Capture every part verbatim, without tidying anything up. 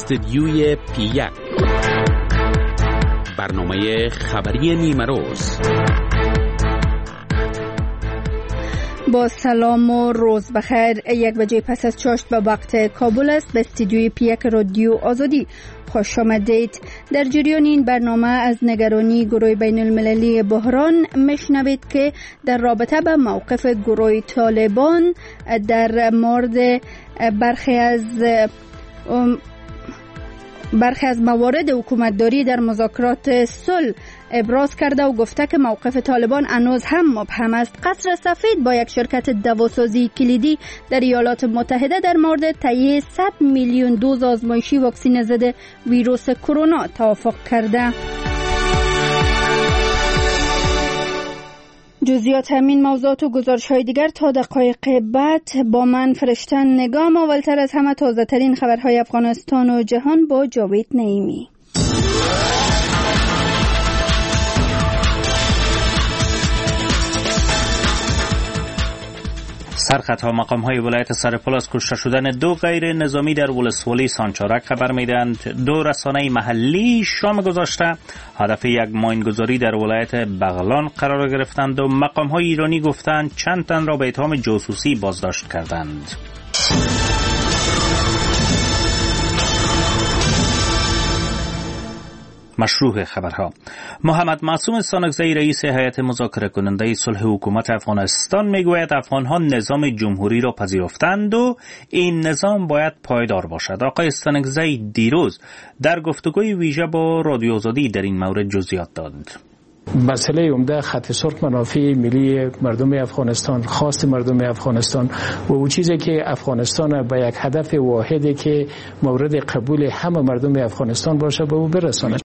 استدیوی پی یک، برنامه خبری نیمه روز. با سلام و روز بخیر. یک بجه پس از چاشت به وقت کابل است. به استدیوی پی یک رادیو آزادی خوش آمدید. در جریان این برنامه از نگرانی گروه بین المللی بحران میشنوید که در رابطه به موقف گروه طالبان در مورد برخی از برخی از موارد حکومتداری در مذاکرات صلح ابراز کرده و گفته که موقف طالبان هنوز هم مبهم است. قصر سفید با یک شرکت دواسازی کلیدی در ایالات متحده در مورد تهیه صد میلیون دوز آزمایشی واکسن ضد ویروس کرونا توافق کرده. جزئیات همین موضوعات و گزارش‌های دیگر تا دقایق بعد با من فرشتن نگام. اولتر از همه تازه ترین خبرهای افغانستان و جهان با جاوید نعیمی. سرخطها مقام‌های ولایت سرپل از کشته شدن دو غیر نظامی در ولسوالی سانچارک خبر می‌دهند. دو رسانه محلی شام گذشته هدف یک ماینگذاری در ولایت بغلان قرار گرفتند و مقام‌های ایرانی گفتند چند تن را به اتهام جاسوسی بازداشت کردند. مشروع خبرها. محمد معصوم سانکزی رئیس هیئت مذاکره کننده صلح حکومت افغانستان میگوید افغان‌ها نظام جمهوری را پذیرفتند و این نظام باید پایدار باشد. آقای سانکزی دیروز در گفتگوی ویژه با رادیو آزادی در این مورد جزئیات داد. مسئله عمده خط سرخ منافع ملی مردم افغانستان، خواست مردم افغانستان و اون چیزی که افغانستان به یک هدف واحدی که مورد قبول همه مردم افغانستان باشه به او برساند.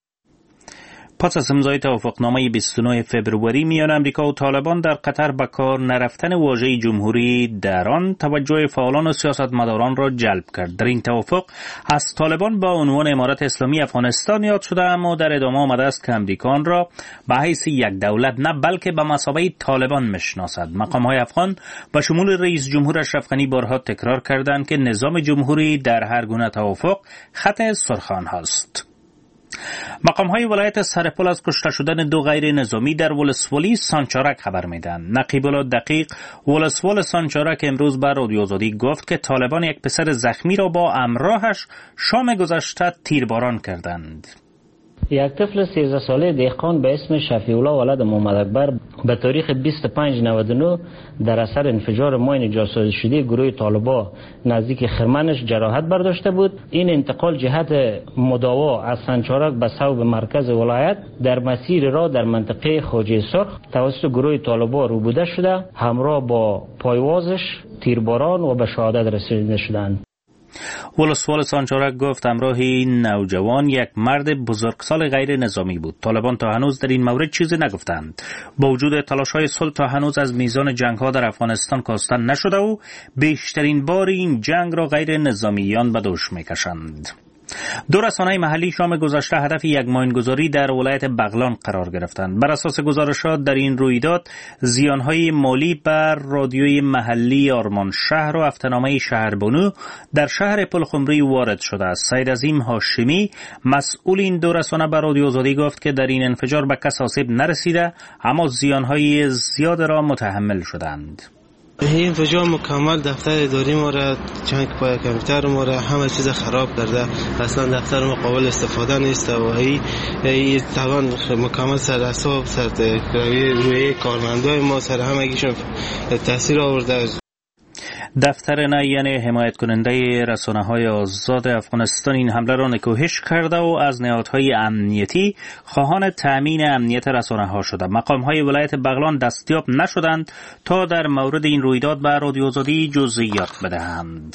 پس از امضای توافقنامه بیست و نه فوریه میان امریکا و طالبان در قطر به کار نرفتن واژه جمهوری در آن توجه فعالان و سیاستمداران را جلب کرد. در این توافق از طالبان با عنوان امارت اسلامی افغانستان یاد شده، اما در ادامه آمده است که امریکا آن را به حیث یک دولت نه بلکه به مثابه طالبان میشناسد. مقام‌های افغان به شمول رئیس جمهور اشرف غنی بارها تکرار کردند که نظام جمهوری در هر گونه توافق خط سرخ آنهاست. مقام‌های ولایت سرپل از کشته شدن دو غیر نظامی در ولسوالی سانچارک خبر میدهند. نقیب الله دقیق ولسوال سانچارک امروز به رادیو آزادی گفت که طالبان یک پسر زخمی را با همراهش شام گذشته تیرباران کردند. یک طفل سیزده ساله دهقان به اسم شفیع الله ولد محمد اکبر به تاریخ بیست و پنج نود و نه در اثر انفجار ماین جاسازی شده گروه طالبا نزدیک خرمنش جراحت برداشته بود. این انتقال جهت مداوا از سانچارک به صوب مرکز ولایت در مسیر را در منطقه خواجه سرخ توسط گروه طالبا روبوده شده، همراه با پایوازش تیرباران و به شهادت رسیده شدند. ولسوال سانچارک گفت همراه این نوجوان یک مرد بزرگسال غیر نظامی بود. طالبان تا هنوز در این مورد چیزی نگفتند. با وجود تلاش‌های صلح تا هنوز از میزان جنگ‌ها در افغانستان کاستن نشده و بیشترین بار این جنگ را غیر نظامیان به دوش می‌کشند. دو رسانه محلی شام گذشته هدف یک ماینگذاری در ولایت بغلان قرار گرفتند. بر اساس گزارشات در این رویداد زیانهای مالی بر رادیوی محلی آرمان شهر و هفته‌نامه شهربانو در شهر پلخمری وارد شده است. سید عظیم هاشمی مسئول این دو رسانه به رادیو آزادی گفت که در این انفجار به کس آسیب نرسیده، اما زیانهای زیاد را متحمل شدند. این انفجار مکمل دفتر اداری ما را، چند پای کامپیوتر ما را، همه چیز خراب کرده. اصلا دفتر ما قابل استفاده نیست و این توان مکمل سر اعصاب سر روی کارمندای ما سر همگیشون تاثیر آورده. دفتر نه یعنی حمایت کننده رسانه‌های آزاد افغانستان این حمله را نکوهش کرده و از نهادهای امنیتی خواهان تأمین امنیت رسانه‌ها شده. مقام‌های ولایت بغلان دستیاب نشدند تا در مورد این رویداد به رادیو آزادی جزئیات بدهند.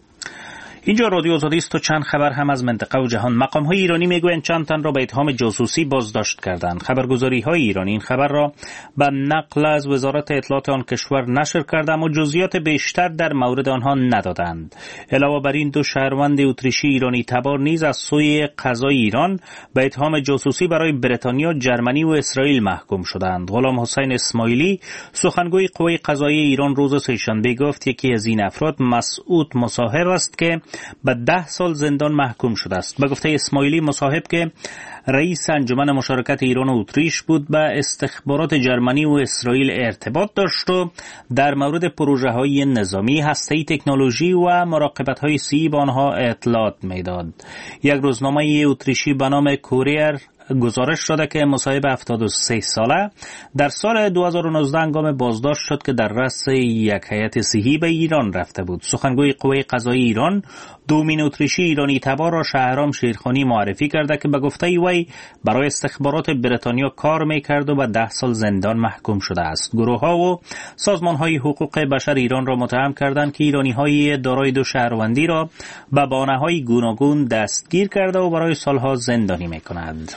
اینجا رادیو آزادی است و چند خبر هم از منطقه و جهان. مقام‌های ایرانی میگویند چند تن را به اتهام جاسوسی بازداشت کردند. خبرگزاری‌های ایرانی این خبر را به نقل از وزارت اطلاعات آن کشور نشر کرده، اما جزئیات بیشتر در مورد آنها ندادند. علاوه بر این دو شهروند اتریشی ایرانی تبار نیز از سوی قضای ایران به اتهام جاسوسی برای بریتانیا، جرمنی و اسرائیل محکوم شدند. غلام حسین اسماعیلی سخنگوی قوه قضاییه ایران روز سه‌شنبه گفت یکی از این افراد مسعود مصاحب است که به ده سال زندان محکوم شده است. به گفته اسماعیلی مصاحب که رئیس انجمن مشارکت ایران و اتریش بود، به استخبارات جرمنی و اسرائیل ارتباط داشت و در مورد پروژه های نظامی، هسته‌ای، تکنولوژی و مراقبت های سی به آنها اطلاعات میداد. یک روزنامه اتریشی به نام کوریر گزارش داده که مصاحب هفتاد و سه ساله در سال دو هزار و نوزده هنگام بازداشت شد که در رأس یک هیئت صحی به ایران رفته بود. سخنگوی قوه قضایی ایران دومین اتریشی ایرانی تبار را شهرام شیرخانی معرفی کرده که به گفته وی برای استخبارات بریتانیا کار میکرد و به ده سال زندان محکوم شده است. گروه ها و سازمان های حقوق بشر ایران را متهم کردند که ایرانی های دارای دو شهروندی را به بهانه های گوناگون دستگیر کرده و برای سالها زندانی میکنند.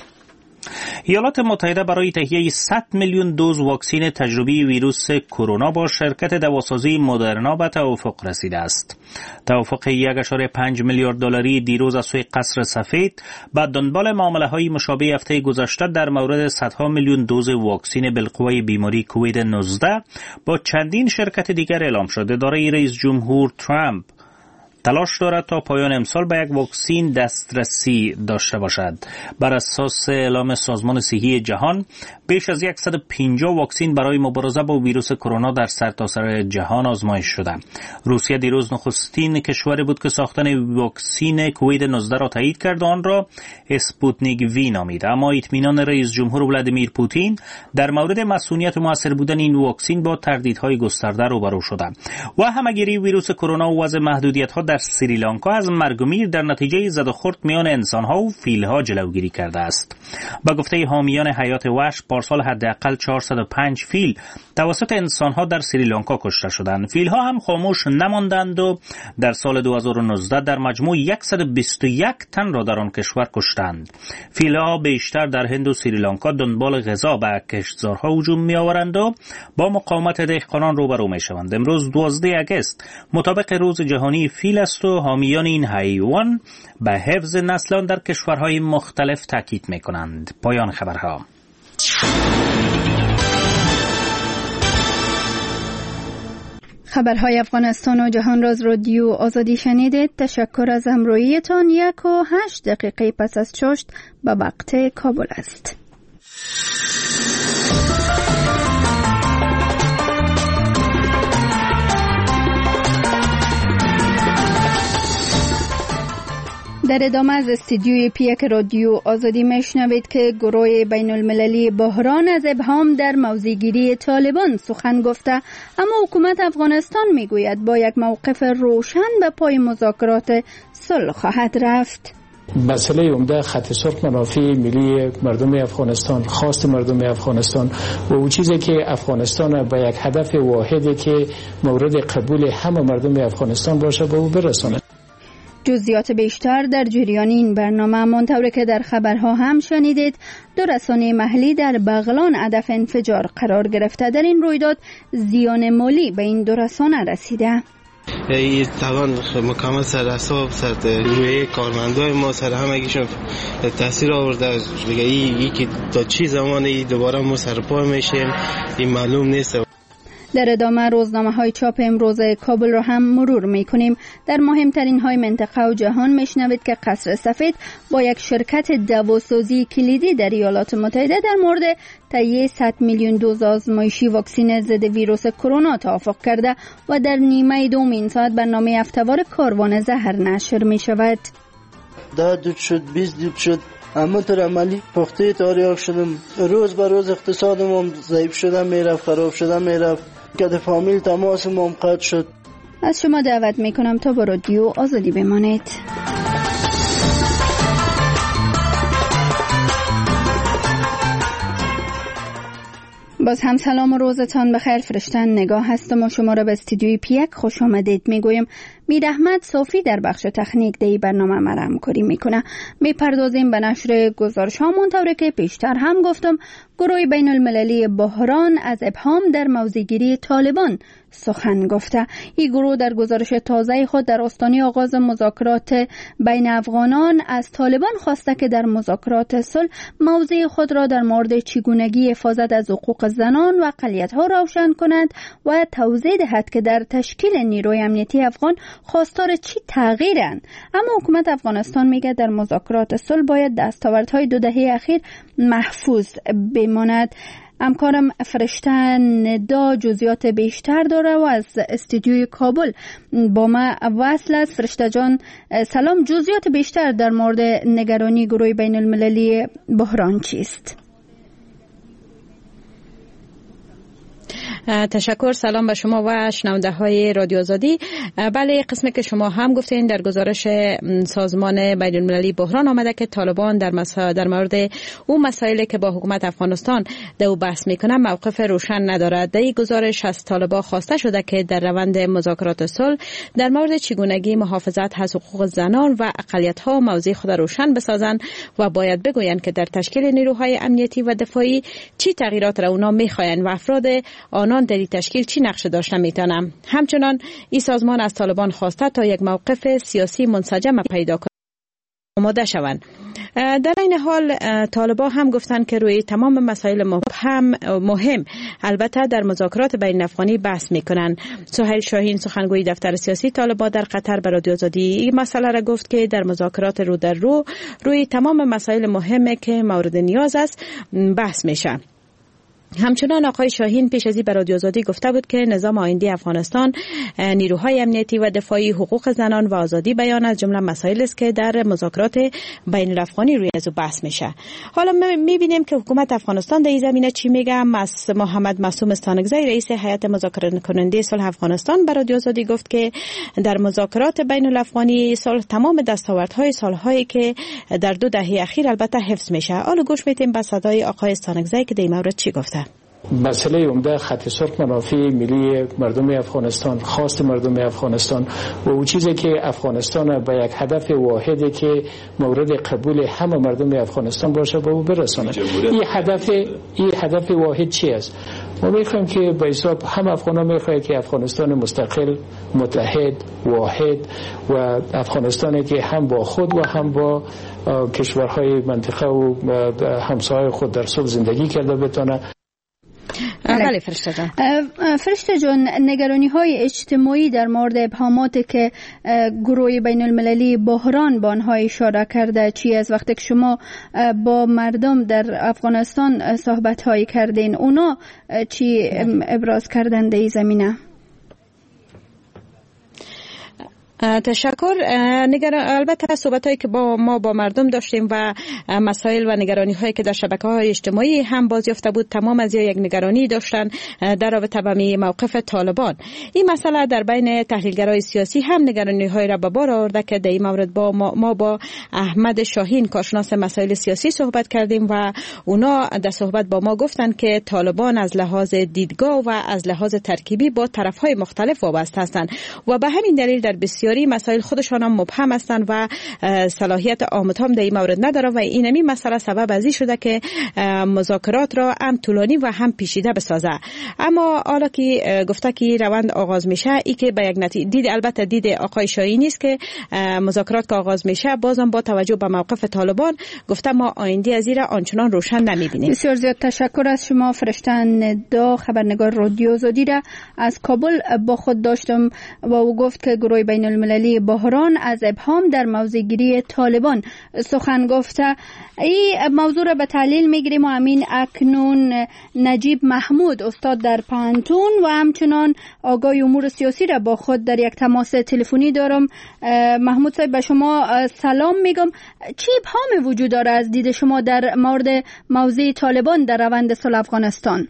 ایالات متحده برای تهیه صد میلیون دوز واکسن تجربی ویروس کرونا با شرکت دواسازی مدرنا به توافق رسیده است. توافق یک و پنج میلیارد دلاری دیروز از سوی قصر سفید به دنبال معامله‌های مشابه هفته گذشته در مورد صدها میلیون دوز واکسن بالقوه بیماری کووید نوزده با چندین شرکت دیگر اعلام شده. اداره رئیس جمهور ترامپ تلاش دارد تا پایان امسال به یک واکسن دسترسی داشته باشد. بر اساس اعلام سازمان صحی جهان، بیش از صد و پنجاه واکسن برای مبارزه با ویروس کرونا در سرتاسر جهان آزمایش شده. روسیه دیروز نخستین کشوری بود که ساختن واکسن کووید نوزده را تایید کرد و آن را اسپوتنیک وی نامید. اما اطمینان رئیس جمهور ولادیمیر پوتین در مورد مسئولیت و مؤثر بودن این واکسن با تردیدهای گسترده روبرو شده و همه‌گیری ویروس کرونا و وضع محدودیت‌ها در سریلانکا از مرگ و میر در نتیجه زد و خورد میان انسان‌ها و فیل‌ها جلوگیری کرده است. با گفته حامیان حیات وحش، پارسال حداقل چهارصد و پنج فیل توسط انسان‌ها در سریلانکا کشته شدند. فیل‌ها هم خاموش نماندند و در سال دو هزار و نوزده در مجموع صد و بیست و یک تن را در آن کشور کشتند. فیل‌ها بیشتر در هند و سریلانکا دنبال غذا به کشتزارها هجوم می‌آورند و با مقاومت دهقانان روبرو می‌شوند. امروز دوازده آگوست مطابق روز جهانی فیل است و حامیان این حیوان به حفظ نسل آن در کشورهای مختلف تاکید می‌کنند. پایان خبرها. خبرهای افغانستان و جهان را از رادیو آزادی شنیدید. تشکر از همراهیتان. یک و هشت دقیقه پس از چاشت به وقت کابل است. در ادامه از استودیوی پیک رادیو آزادی میشنوید که گروه بین المللی بحران از ابهام در موضع‌گیری طالبان سخن گفته، اما حکومت افغانستان میگوید با یک موقف روشن به پای مذاکرات صلح خواهد رفت. مسئله عمده خط سرخ منافع ملی مردم افغانستان، خواست مردم افغانستان و اون چیزی که افغانستان به یک هدف واحدی که مورد قبول همه مردم افغانستان باشه به او برساند. جزئیات بیشتر در جریان این برنامه. منطوری که در خبرها هم شنیدید، دو رسانه محلی در بغلان هدف انفجار قرار گرفته. در این رویداد زیان مالی به این دو رسانه رسیده. ای توان مکمل سر حساب سر روی کارمندای ما سر همگیشون تاثیر آورده دیگه. ای که تا چی زمانی دوباره ما سر پا میشیم این معلوم نیست. در ادامه روزنامه های چاپ امروز کابل را هم مرور می کنیم. در مهمترین های منطقه و جهان میشنوید که قصر سفید با یک شرکت دواسازی کلیدی در ایالات متحده در مورد تهیه صد میلیون دوز آزمایشی واکسن ضد ویروس کرونا توافق کرده و در نیمه دوم این ساعت برنامه هفته‌وار کاروان زهر نشر می شود. ده دود شد، بیست دود شد، اما در عملی پخته تاریخ شدم. روز به روز اقتصادم ضعیف شدم میرفت، خراب شدم میرفت، که در فامیل تماسم هم قطع شد. از شما دعوت میکنم تا با رادیو آزادی بمانید. باز هم سلام و روزتان بخیر. فرشتن نگاه هستم و شما را به استودیوی پیک خوش آمدید میگویم. میر احمد صافی در بخش تکنیک دی برنامه ما را همکاری میکنه. میپردازیم به نشر گزارش ها. منطوری که پیشتر هم گفتم، گروه بین المللی بحران از ابهام در موضع‌گیری طالبان سخن گفته. این گروه در گزارش تازه خود در آستانه آغاز مذاکرات بین افغانان از طالبان خواسته که در مذاکرات صلح موضع خود را در مورد چگونگی حفاظت از حقوق زنان و اقلیت‌ها روشن کند و توضیح دهد که در تشکیل نیروی امنیتی افغان خواستار چی تغییرن. اما حکومت افغانستان میگه در مذاکرات صلح باید دستاوردهای دو دهه اخیر محفوظ بماند. همکارم فرشته ندا جزئیات بیشتر داره و از استودیوی کابل با ما وصل است. فرشته جان سلام، جزئیات بیشتر در مورد نگرانی گروه بین المللی بحران چیست؟ تشکر. سلام به شما و شنونده های رادیو آزادی. بله، قسمی که شما هم گفتین در گزارش سازمان بین المللی بحران آمده که طالبان در مسا... در مورد اون مسائلی که با حکومت افغانستان دو بحث میکنه موقف روشن ندارد. در این گزارش از طالبان خواسته شده که در روند مذاکرات صلح در مورد چگونگی محافظت از حقوق زنان و اقلیت ها موضع خود روشن بسازند و باید بگویند که در تشکیل نیروهای امنیتی و دفاعی چی تغییرات را اونا میخواین و افراد آنان در این تشکیل چی نقش داشته میتونم. همچنان این سازمان از طالبان خواسته تا یک موقف سیاسی منسجم پیدا کنند آماده شوند. در این حال طالبان هم گفتند که روی تمام مسائل مهم مهم البته در مذاکرات بین افغانی بحث میکنند. سهیل شاهین سخنگوی دفتر سیاسی طالبان در قطر به رادیو آزادی این مسئله را گفت که در مذاکرات رو در رو روی تمام مسائل مهمه که مورد نیاز است بحث میشه. همچنان آقای شاهین پیش از این به رادیو آزادی گفته بود که نظام آیندی افغانستان نیروهای امنیتی و دفاعی حقوق زنان و آزادی بیان از جمله مسائلی است که در مذاکرات بین الافغانی روی از بحث میشه. حالا میبینیم که حکومت افغانستان در این زمینه چی میگه. مس محمد معصوم استانکزی رئیس هیئت مذاکره کننده صلح افغانستان به رادیو آزادی گفت که در مذاکرات بین الافغانی صلح تمام دستاوردهای سالهایی که در دو دهه اخیر البته حفظ میشه. حالا گوش میدیم به صدای آقای استانکزی که در این مورد چی گفته. مسئله عمده خط سرخ منافع ملی مردم افغانستان، خواست مردم افغانستان و اون چیزی که افغانستان به یک هدف واحدی که مورد قبول همه مردم افغانستان باشه به او برساند. این هدف این هدف واحد چی است؟ ما میخوایم که به حساب هم افغانان میخواهند که افغانستان مستقل، متحد، واحد و افغانستانی که هم با خود و هم با کشورهای منطقه و همسایه خود در صلح زندگی کرده بتونه. بله فرشته جان. فرشته جان، نگرانی های اجتماعی در مورد ابهاماتی که گروه بین المللی بحران با آنها اشاره کرده چی از وقتی که شما با مردم در افغانستان صحبت هایی کردین اونا چی ابراز کردن در این زمینه؟ تشکر. نگران البته صحبتایی که با ما با مردم داشتیم و مسائل و نگرانی هایی که در شبکه‌های اجتماعی هم بازیافته بود تمام از یک نگرانی داشتن در رابطه با موقف طالبان. این مسئله در بین تحلیلگرای سیاسی هم نگرانی های را به بار آورده که در این مورد با ما, ما با احمد شاهین کارشناس مسائل سیاسی صحبت کردیم و اونا در صحبت با ما گفتند که طالبان از لحاظ دیدگاه و از لحاظ ترکیبی با طرف‌های مختلف وابسته هستند و به همین دلیل در بسیاری مسائل خودشان هم مبهم هستند و صلاحیت آمد هم در این مورد نداره و اینمی مسئله سبب ازی شده که مذاکرات را هم طولانی و هم پیچیده بسازه. اما حالا که گفته که روند آغاز میشه ای که به یک نتیجه دید البته دید آقای شاهینی نیست که مذاکرات که آغاز میشه بازم با توجه به موقف طالبان گفته ما آینده از این آنچنان روشن نمیبینیم. بسیار زیاد تشکر از شما. فرشته ندا خبرنگار رادیو آزادی را از کابل با خود داشتم و او گفت که گروه بین المللی بحران از ابهام در موضع‌گیری طالبان سخن گفته. این موضوع را به تحلیل میگیریم و همین اکنون نجیب محمود استاد در پانتون و همچنان آگاه امور سیاسی را با خود در یک تماس تلفنی دارم. محمود صاحب به شما سلام میگم. چی ابهام وجود داره از دید شما در مورد موضع طالبان در روند صلح افغانستان؟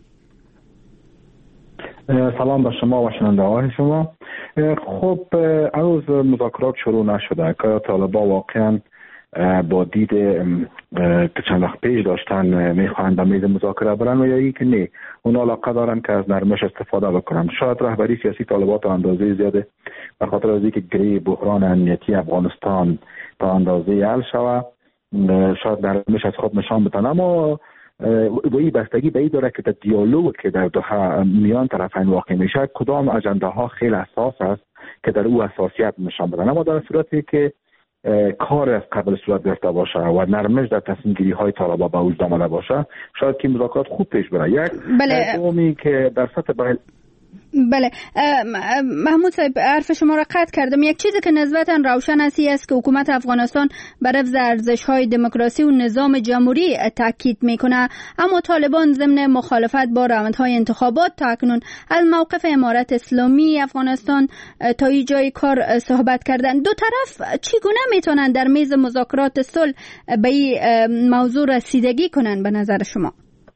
سلام به شما و شنونده های شما. خب هنوز مذاکرات شروع نشده که طالبان واقعا با دید که چند وقت پیش داشتن میخواهند به میز مذاکره برن و یا ای که نه اونا علاقه دارن که از نرمش استفاده بکنن. شاید رهبری سیاسی طالبان تا اندازه زیاده به خاطر از اینکه گره بحران امنیتی افغانستان تا اندازه حل شود شاید نرمش از خود نشان بدن، اما و این بستگی به این داره که در دیالوگ که در دوحه میان طرفین واقع میشه کدام اجنده ها خیلی اساس است که در او اساسیت نشان بدن. اما در صورتی که کار از قبل صورت گرفته باشه و نرمش در تصمیم گیری های طالبان به وجود آمده باشه شاید که مذاکرات خوب پیش بره. یک بله. دومی که در سطح بین بله محمود صاحب، حرف شما را قطع کردم. یک چیزی که نسبتا روشن است که حکومت افغانستان بر حفظ ارزش‌های دموکراسی و نظام جمهوری تاکید میکنه، اما طالبان ضمن مخالفت با روندهای انتخابات تا اکنون از موقف امارت اسلامی افغانستان تا این جای کار صحبت کردن. دو طرف چگونه میتونن در میز مذاکرات صلح به این موضوع رسیدگی کنن به نظر شما؟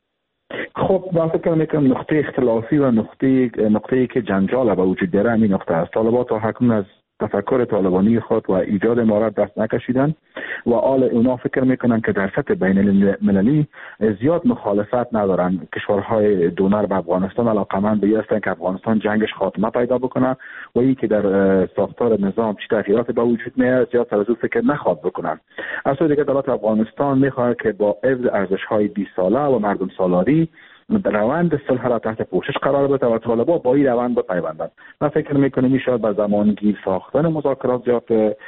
خب من فکر میکنم نقطه اختلافی و نقطه نقطه‌ای که جنجال به وجود داره همین نقطه است. طالبان تا حکم از تفکر طالبانی خود و ایجاد امارات دست نکشیدن و آل اونا فکر میکنن که در سطح بین المللی زیاد مخالفت ندارن. کشورهای دونر به افغانستان علاقمند به هستن که افغانستان جنگش خاتمه پیدا بکنه و این که در ساختار نظام چه تغییرات به وجود میاد زیاد سر از او فکر نخواد بکنن. از سوی دیگه دولت افغانستان میخواد که با حفظ ارزش‌های بیست ساله و مردم سالاری روند صلح را تحت پوشش قرار بده و طالبان با این روند بپیوندند. من فکر میکنم این شاید به زمانگیر ساختن مذاکرات زیاد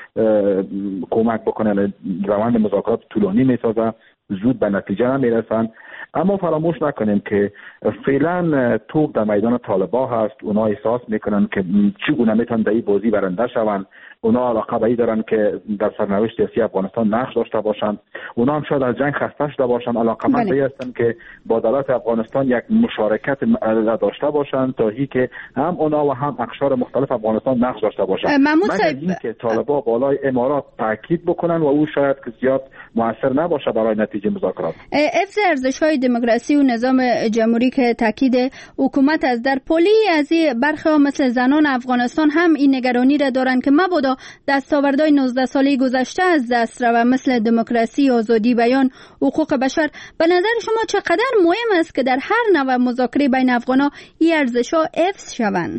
کمک بکنه. روند مذاکرات طولانی میسازه، زود به نتیجه نمیرسن. اما فراموش نکنیم که فعلا توپ در میدان طالبان هست. اونا احساس میکنن که چگونه میتونن در این بازی برنده شوند. اونا علاقه به این دارن که در سرنوشت سیاسی افغانستان نقش داشته باشند. اونا هم شاید از جنگ خسته شده باشند، علاقه‌مند به هستن که با دولت افغانستان یک مشارکت داشته باشند تا هی که هم اونا و هم اقشار مختلف افغانستان نقش داشته باشند. مگر اینکه طالبان بالای امارات تاکید بکنن و او شاید که زیاد موثر نباشه برای نتیجه مذاکرات. حفظ ارزش‌های دموکراسی و نظام جمهوری که تاکید حکومت از در پلی از برخی مثل زنان افغانستان هم این نگرانی را دارن که مبادا دستاوردهای نوزده ساله گذشته از دست رو، مثل دموکراسی، آزادی بیان، حقوق بشر. به نظر شما چقدر مهم است که در هر نوع مذاکره بین افغانا این ارزش‌ها حفظ شوند؟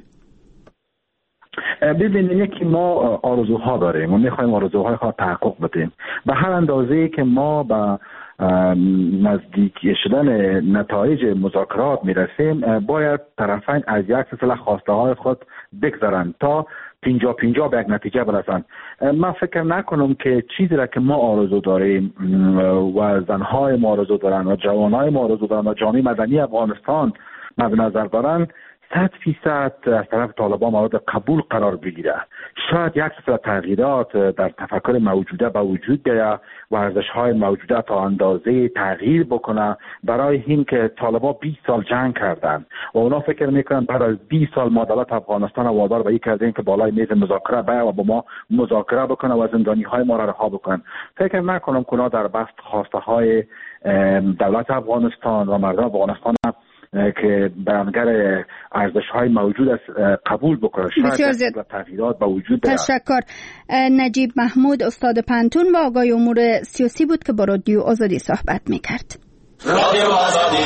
ببینید، یکی ما آرزوها داریم و می‌خوایم آرزوهای خود تحقق بدیم. به هر اندازه‌ای که ما به نزدیک شدن نتایج مذاکرات میرسیم، باید طرفین از یک سلسله خواسته های خود بگذرند تا پینجا پینجا به یک نتیجه برسند. من فکر نکنم که چیزی را که ما آرزو داریم و زنهای ما آرزو دارن و جوانهای ما آرزو دارن و جامعه مدنی افغانستان مد نظر دارن صد فیصد از طرف طالبان مورد قبول قرار بگیره. شاید یک سلسله تغییرات در تفکر موجوده به وجود بیاید و ارزش‌های موجوده تا اندازه تغییر بکنه، برای این که طالبان بیست سال جنگ کردن و اونا فکر میکنن بعد از بیست سال ما دولت افغانستان وادار به این کردیم که بالای میز مذاکره بیاید و با ما مذاکره بکنه و زندانی‌های ما را رها بکنن. فکر نکنم که اونا در بست خواسته های دولت افغانستان و مردم افغانستان که بیانگر ارزش‌های موجود است قبول بکنه. شاید تغییرات با وجود بیاید. تشکر. نجیب محمود، استاد پنتون و آقای امور سیاسی بود که با رادیو آزادی صحبت می‌کرد. رادیو آزادی.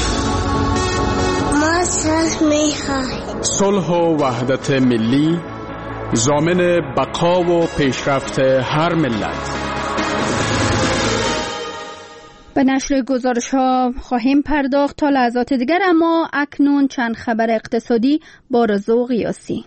ما صلح می‌خواهیم. صلح و وحدت ملی ضامن بقا و پیشرفت هر ملت. به نشر گزارش ها خواهیم پرداخت تا لحظات دیگر، اما اکنون چند خبر اقتصادی با رضا و قیاسی.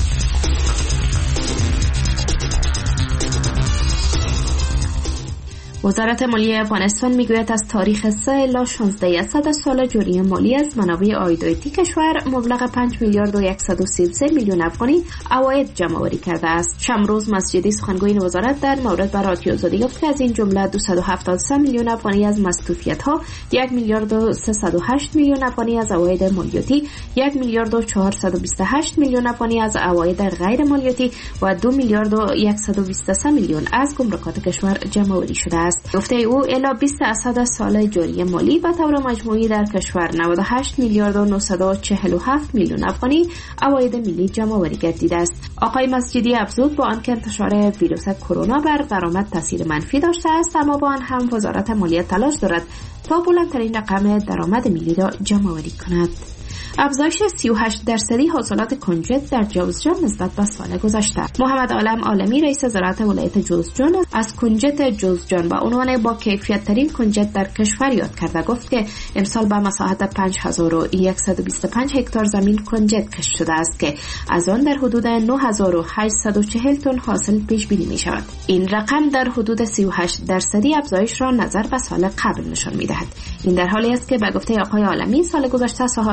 وزارت مالیه افغانستان میگوید از تاریخ سه الی شانزده صد سال جاری مالی از منابع عایداتی کشور مبلغ پنج میلیارد و صد و سی و سه میلیون افغانی عواید جمع آوری کرده است. شمروز مسجدی سخنگوی وزارت در مورد به رادیو آزادی گفت که از این جمله دویست و هفتاد و سه میلیون افغانی از مصرفیت‌ها، یک میلیارد و سیصد و هشت میلیون افغانی از عواید مالیاتی، یک میلیارد و چهارصد و بیست و هشت میلیون افغانی از عواید غیر مالیاتی و دو میلیارد و صد و بیست و سه میلیون از گمرکات کشور جمع آوری شده است. گفته او الی بیست درصد سال جاری مالی به طور مجموعی در کشور نود و هشت میلیارد و نهصد و چهل و هفت میلیون افغانی عواید ملی جمع آوری گردیده است. آقای مسجدی افزود با آنکه انتشار ویروس کرونا بر درآمد تاثیر منفی داشته است، اما با آن هم وزارت مالیه تلاش دارد تا بلندترین رقم درآمد ملی را جمع آوری کند. افزایش سی و هشت درصدی حاصلات کنجد در جوزجان نسبت به سال گذشته. محمد عالم عالمی رئیس زراعت ولایت جوزجان از کنجد جوزجان با عنوان با کیفیت ترین کنجد در کشور یاد کرده گفت که امسال به مساحت پنج هزار و صد و بیست و پنج هکتار زمین کنجد کشت شده است که از آن در حدود نه هزار و هشتصد و چهل تن حاصل پیش بینی می شود. این رقم در حدود سی و هشت درصدی افزایش را نظر به سال قبل نشان می دهد. این در حالی است که به گفته آقای عالمی سال گذشته ساحات تحت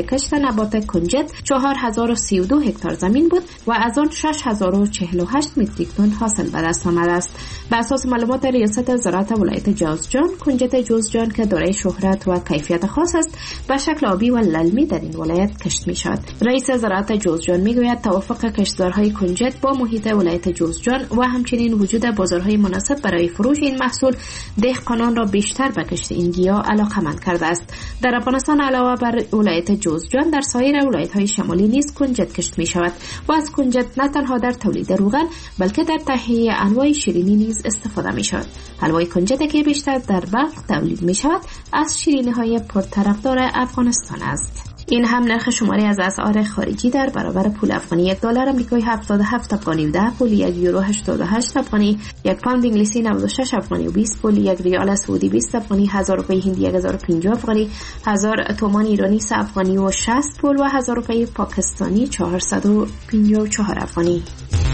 کشت نبات کنجد چهار هزار و سی و دو هکتار زمین بود و از آن شش هزار و چهل و هشت متریک تن حاصل به دست آمده است. به اساس معلومات ریاست زراعت ولایت جوزجان، کنجد جوزجان که دارای شهرت و کیفیت خاص است به شکل آبی و للمی در این ولایت کشت می شود. رئیس زراعت جوزجان می گوید توافق کشتزارهای کنجد با محیط ولایت جوزجان و همچنین وجود بازارهای مناسب برای فروش این محصول دهقانان را بیشتر به کشت این گیاه علاقه‌مند کرده است. در افغانستان علاوه بر ولایت جوزجان در سایر ولایت‌های شمالی نیز کنجد کشت می شود و از کنجد نه تنها در تولید روغن بلکه در تهیه انواع شیرینی نیز استفاده می شود. حلوای کنجد که بیشتر در بلخ تولید می شود از شیرینی‌های پرطرفدار افغانستان است. این هم نرخ شماری از اسعار خارجی در برابر پول افغانی: یک دلار آمریکایی هفتاد و هفت افغانی و ده پول، یک یورو هشتاد و هشت افغانی، یک پوند انگلیسی نود و شش افغانی و بیست پول، یک ریال سعودی بیست افغانی، هزار روپیه هندی یک هزار و پنجاه افغانی، هزار تومان ایرانی سه افغانی و شصت پول و هزار روپیه پاکستانی چهارصد و پنجاه و چهار افغانی.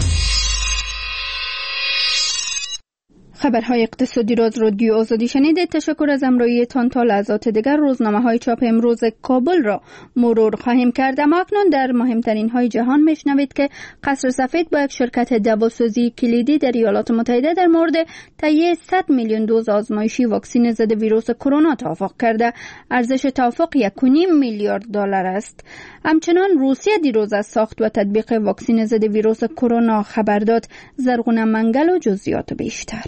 خبرهای اقتصادی را از رادیو آزادی شنیدید. تشکر از همراهی تان. تا لحظات دیگر روزنامه های چاپ امروز کابل را مرور خواهیم کرد. اما اکنون در مهمترین های جهان میشنوید که قصر سفید با یک شرکت دواسازی کلیدی در ایالات متحده در مورد تهیه صد میلیون دوز آزمایشی واکسن ضد ویروس کرونا توافق کرده. ارزش توافق یک و نیم میلیارد دلار است. همچنان روسیه دیروز از ساخت و تطبیق واکسن ضد ویروس کرونا خبر داد. زرغونه منگل و جزئیات بیشتر.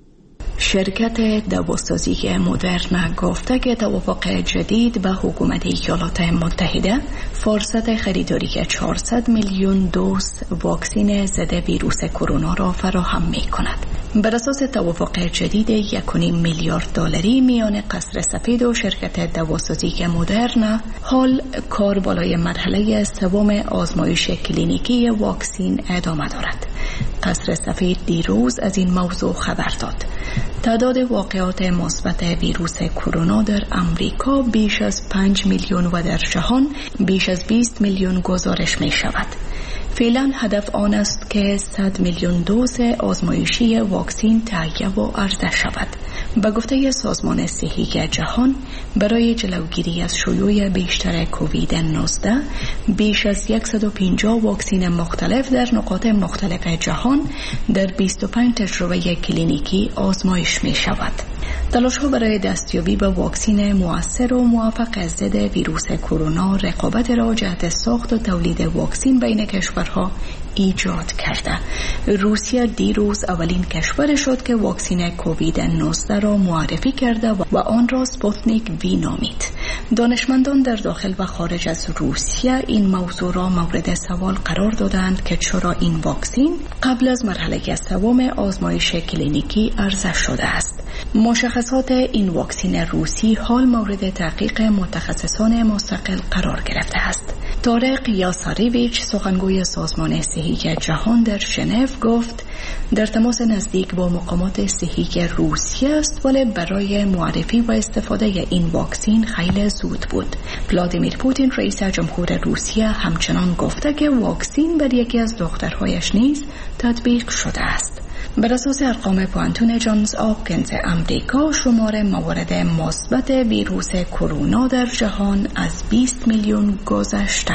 شرکت دواسازی مدرن گفته که توافق جدید با حکومت ایالات متحده فرصت خریداری چهارصد میلیون دوز واکسن ضد ویروس کرونا را فراهم می کند. بر اساس توافق جدید یک و نیم میلیارد دلاری میان قصر سفید و شرکت دواسازی مدرن، حال کار بالای مرحله سوم آزمایش کلینیکی واکسن ادامه دارد. قصر سفید دیروز از این موضوع خبر داد. تعداد واقعات مثبت ویروس کرونا در امریکا بیش از پنج میلیون و در جهان بیش از بیست میلیون گزارش می شود. فعلا هدف آن است که صد میلیون دوز آزمایشی واکسن تهیه و عرضه شود. به گفته سازمان صحی جهان، برای جلوگیری از شیوع بیشتر کووید نوزده بیش از صد و پنجاه واکسن مختلف در نقاط مختلف جهان در بیست و پنج تجربه کلینیکی آزمایش می شود. تلاش ها برای دستیابی به واکسن مؤثر و موفق ضد ویروس کرونا رقابت را جهت ساخت و تولید واکسن بین کشورها ایجاد کرده. روسیه دیروز اولین کشور شد که واکسن کووید نوزده را معرفی کرده و آن را سپوتنیک وی نامید. دانشمندان در داخل و خارج از روسیه این موضوع را مورد سوال قرار دادند که چرا این واکسن قبل از مرحله سوم آزمایش کلینیکی عرضه شده است. مشخصات این واکسن روسی حال مورد تحقیق متخصصان مستقل قرار گرفته است. طارق یاساریویچ، سخنگوی سازمان صحی جهان در ژنو، گفت در تماس نزدیک با مقامات صحی روسیه است، ولی برای معرفی و استفاده این واکسن خیلی زود بود. ولادیمیر پوتین رئیس جمهور روسیه همچنان گفته که واکسن بر یکی از دخترهایش نیز تطبیق شده است. بر اساس ارقام پوانتون جانز آپکینز امریکا، شمار موارد مثبت ویروس کرونا در جهان از بیست میلیون گذشته.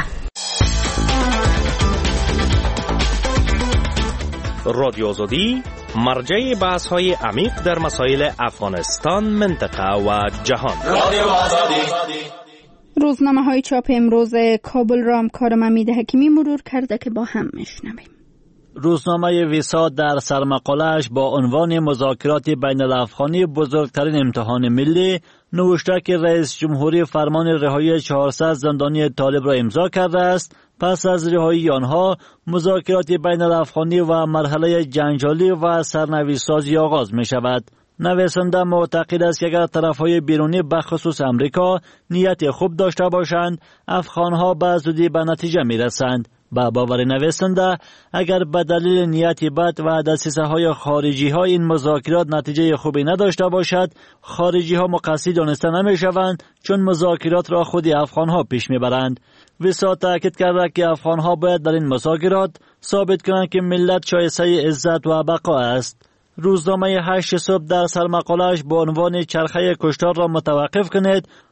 رادیو آزادی مرجع بحث های عمیق در مسائل افغانستان، منطقه و جهان. رادیو آزادی. روزنامه های چاپ امروز کابل را همکارم امید حکیمی مرور کرده که با هم میشنویم. روزنامه ویساد در سرمقاله‌اش با عنوان مذاکرات بین الافغانی بزرگترین امتحان ملی نوشته که رئیس جمهوری فرمان رهایی چهارصد زندانی طالب را امضا کرده است. پس از رهایی آنها مذاکرات بین الافغانی و مرحله جنجالی و سرنوشت‌سازی آغاز می شود. نویسنده معتقد است که اگر طرفهای بیرونی به خصوص امریکا نیت خوب داشته باشند، افغانها به زودی به نتیجه می رسند. با باور نویسنده، اگر به دلیل نیت بد و دسیسه های خارجی ها این مذاکرات نتیجه خوبی نداشته باشد، خارجی ها مقصر دانسته نمی شوند، چون مذاکرات را خود افغان ها پیش می برند. ویسا تاکید کرده که افغان ها باید در این مذاکرات ثابت کنند که ملت شایسته عزت و بقا است. روزنامه هشت صبح در سرمقاله‌اش با عنوان چرخه کشتار را متوقف کنید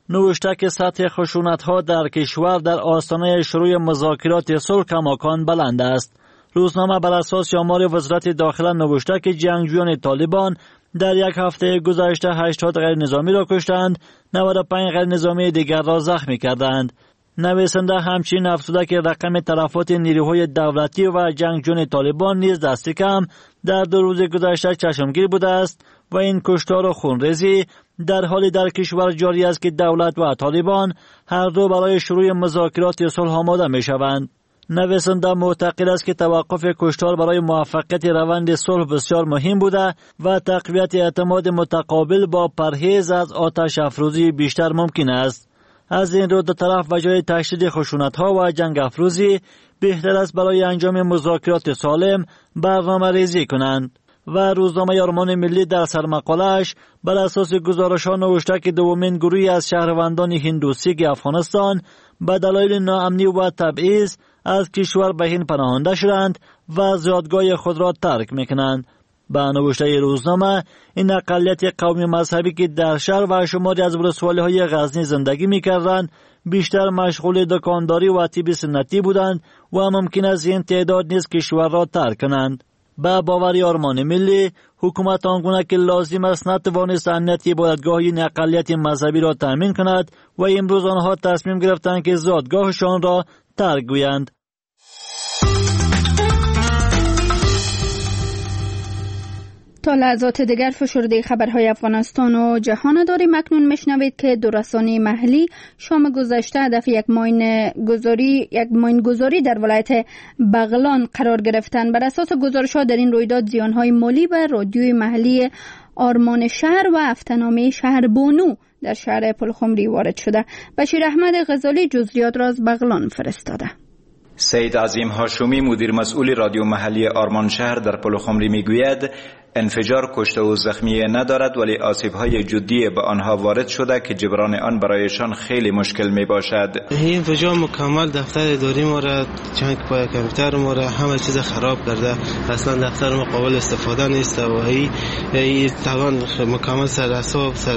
نوشته که سطح خشونت‌ها در کشور در آستانه شروع مذاکرات صلح کماکان بلند است. روزنامه بر اساس آمار وزارت داخله نوشته که جنگجویان طالبان در یک هفته گذشته هشتاد غیر نظامی را کشتند، نود و پنج غیر نظامی دیگر را زخمی کردند. نویسنده همچنین افزوده که رقم تلفات نیروهای دولتی و جنگجویان طالبان نیز دست کم در دو روز گذشته چشمگیر بوده است و این کشتار و خونریزی در حالی در کشور جاری است که دولت و طالبان هر دو برای شروع مذاکرات صلح آماده می شوند. نویسنده معتقد است که توقف کشتار برای موفقیت روند صلح بسیار مهم بوده و تقویت اعتماد متقابل با پرهیز از آتش افروزی بیشتر ممکن است. از این رو دو طرف و جای تشدید خشونت‌ها و جنگ افروزی بهتر است برای انجام مذاکرات سالم برنامه ریزی کنند. و روزنامه آرمان ملی در سرمقاله‌اش بر اساس گزارش‌ها نوشته که دومین گروهی از شهروندان هندوسیک افغانستان به دلایل ناامنی و تبعیض از کشور به هند پناهنده شدند و زادگاه خود را ترک می‌کنند. به نوشته روزنامه این اقلیت قومی مذهبی که در شهر و شماری از ولسوالی‌های غزنی زندگی می‌کردند بیشتر مشغول دکانداری و طب سنتی بودند و ممکن است این تعداد نیز کشور را ترک کنند. با باوری آرمان ملی حکومت آنگونه که لازم است نتوانست امنیت عبادتگاه این اقلیت مذهبی را تامین کند و امروز آنها تصمیم گرفتند که زادگاهشان را ترک گویند. تا لحظات دیگر فشرده خبرهای افغانستان و جهان داریم. اکنون میشنوید که دو رسانه محلی شام گذشته هدف یک ماین گذاری یک ماین گذاری در ولایت بغلان قرار گرفتند. بر اساس گزارش‌ها در این رویداد زیان‌های مالی به رادیوی محلی آرمان شهر و هفته‌نامه شهر بانو در شهر پلخمری وارد شده. بشیر احمد غزالی جزئیات را از بغلان فرستاده. سید عظیم هاشمی مدیر مسئول رادیو محلی آرمان شهر در پلخمری میگوید انفجار کشته و زخمی ندارد ولی آسیب‌های جدی به آنها وارد شده که جبران آن برایشان خیلی مشکل می باشد. این انفجار مکمل دفتر اداری ما را، چند پای کامپیوتر ما را، همه چیز خراب کرده. اصلا دفتر ما قابل استفاده نیست و این طبعا مکمل سر اعصاب سر